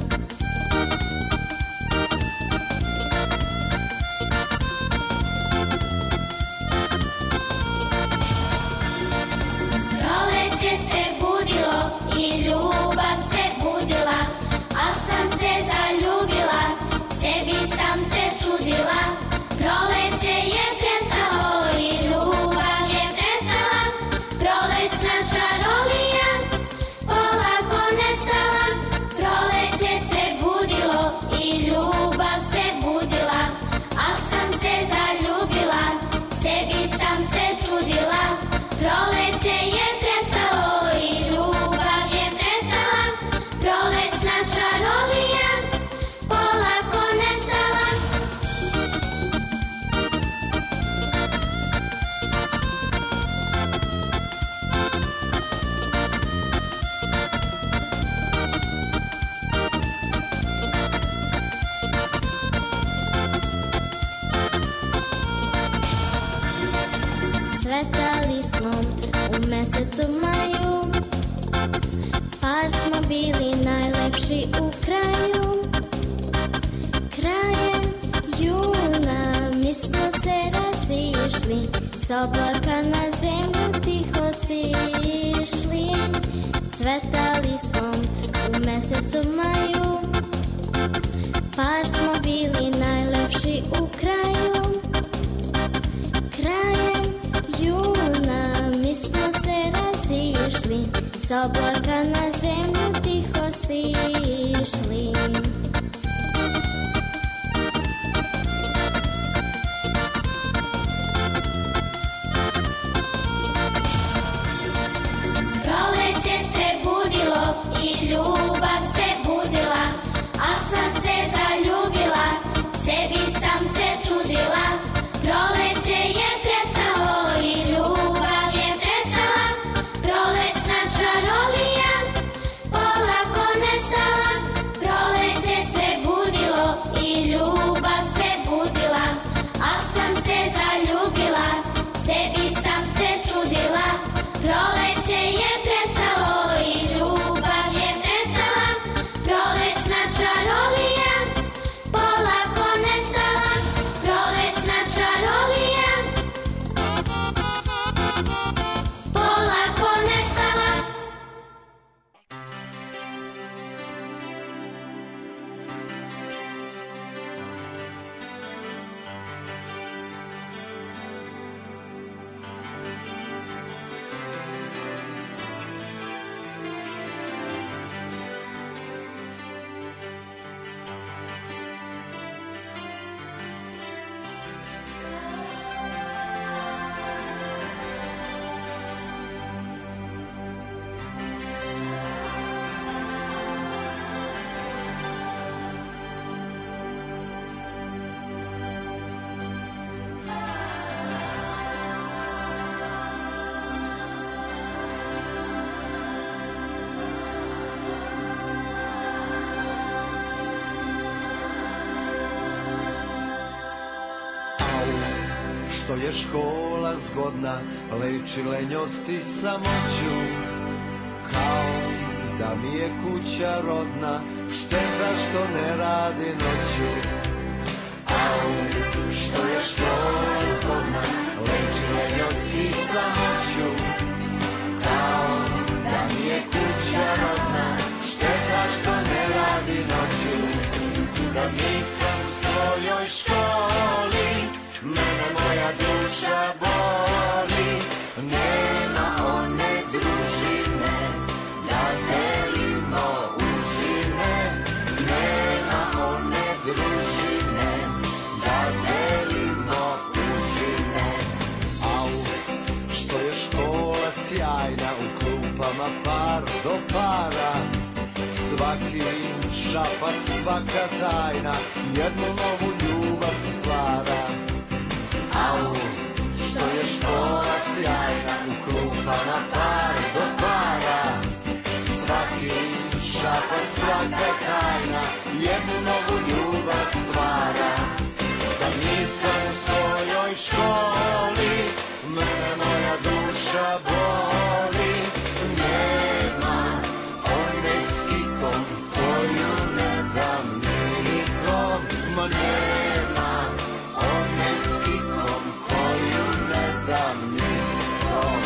Proleće se budilo i ljubav se budila, a sam se zaljubila, sebi sam se čudila. Proleće je prestalo i ljubav je prestala, prolećna čarolija polako nestala. Proleće se budilo i ljubav se budila, a sam se zaljubila, sebi sam se čudila. Proleće je prestalo i ljubav je prestala, prolećna čarolija polako nestala. Cvetali smo u mesecu maju, par smo bili najlepši u kraju. Krajem juna mi smo se razišli, s oblaka na zemlju tiho sišli. Cvetali smo u mesecu maju, par smo bili najlepši u kraju. Krajem juna mi smo se razišli, s oblaka na zemlju tiho sišli. Proleće se budilo i ljubav se budila, a sam se zaljubila, sebi sam se čudila. Proleće je prestalo i ljubav je prestala, prolećna čarolija polako nestala. Proleće se budilo i ljubav se budila, a sam se zaljubila, sebi sam se čudila. Proleće je prestalo i ljubav je prestala, prolećna čarolija polako nestala. Prolećna čarolija polako nestala. Što je škola zgodna, leči lenjost i samoću. Kao da mi je kuća rodna, šteta što ne radi noću. Au, što je škola zgodna, leči lenjost i samoću. Kao da mi je kuća rodna, šteta što ne radi noću. Kad nisam u svojoj školi, mene moja duša boli. Nema one družine, da delimo užine. Nema one družine, da delimo užine. Au, što je škola sjajna, u klubu klupama par do para. Svaki šapac, svaka tajna jednu novu ljubav stvara. Au, što je škola sjajna, u klupama par do para. Svaki šapac, svaka tajna jednu novu ljubav stvara. Da nisam u svojoj školi, mene moja duša boli. Nema one s kikom koju ne dam nikom. Ma nema one s kikom koju ne dam nikom.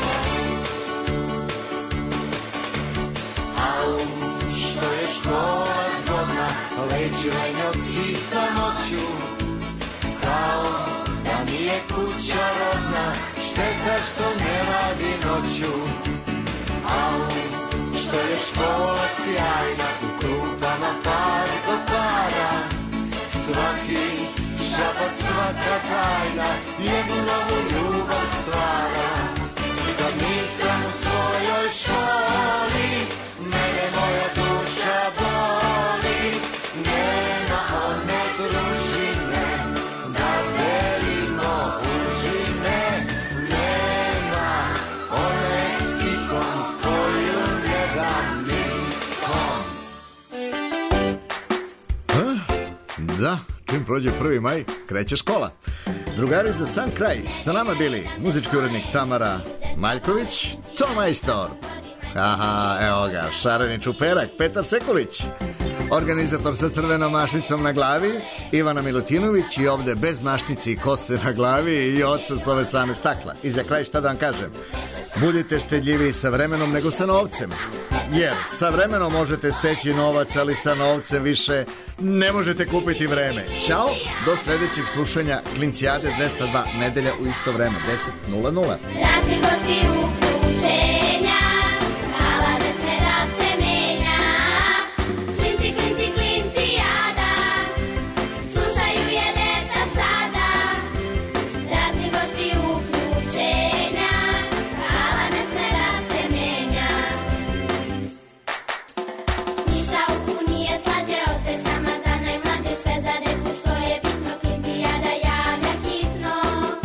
Au, što je škola zgodna, leči lenjovski samoću. Kao da mi je kuća rodna, šteta što ne radi noću. Au, što je škola sjajna, u klupama par do para. Svaki šabac, svaka tajna jednu novu ljubav stvara. Kad nisam u svojoj školi, mene moja duša boli. Nema one družine da delimo užine. Nema one s kikom koju ne dam nikom. Da, čim prođe prvi maj, kreće škola. Drugari za sam kraj, sa nama bili muzički urednik Tamara Maljković, ton majstor. Aha, evo ga, šareni čuperak, Petar Sekulić. Organizator sa crvenom mašnicom na glavi, Ivana Milutinović, i ovde bez mašnice i kose na glavi i oca s ove strane stakla. I za kraj šta da vam kažem, budite štedljiviji sa vremenom nego sa novcem. Jer sa vremenom možete steći novac, ali sa novcem više ne možete kupiti vreme. Ćao, do sledećeg slušanja Klincijade dvesta dva, nedelja u isto vreme, deset nula nula. Razni gosti uključenja, skala ne sme da se menja. Klinci, klinci, klincijada, slušaju je deca sada. Razni gosti uključenja, skala ne sme da se menja. Ništa uku nije slađe od pesama za najmlađe, sve za decu što je bitno, klincijada javlja hitno.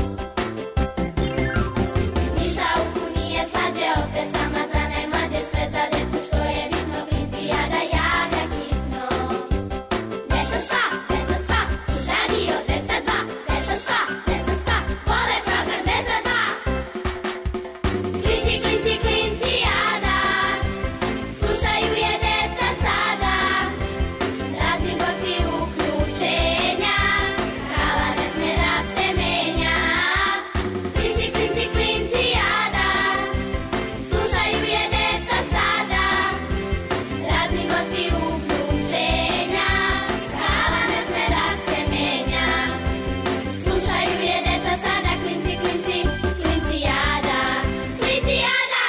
Ništa uku nije slađe od pesama za najmlađe, sve za decu što je bitno, klincijada javlja hitno. Deca sva, deca sva, uz radio dvesta dva. Deca sva, deca sva, vole program dvesta dva. Klinci, klinci, klincijada, slušaju je deca sada. Razni gosti uključenja, skala ne sme da se menja. Klinci, klinci, klincijada, slušaju je deca sada. Razni gosti uključenja, skala ne sme da se menja. Slušaju je deca sada, klinci, klinci, klincijada, klincijada.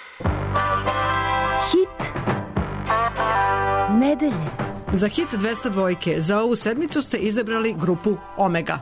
Nedelje. Za hit dvesta dva za ovu sedmicu ste izabrali grupu Omega.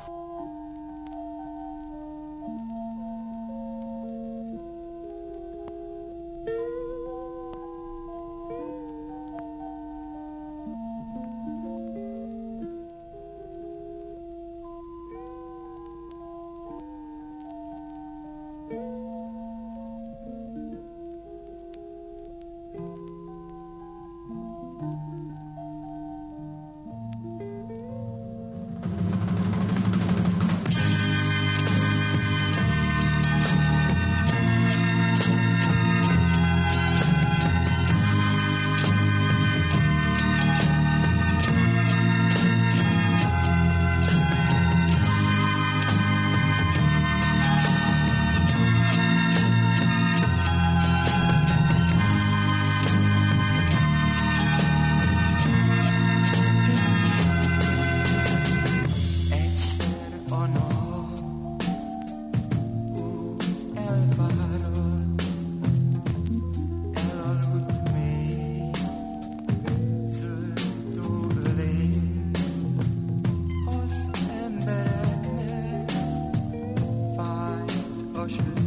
Az embereknek fáj a sötét.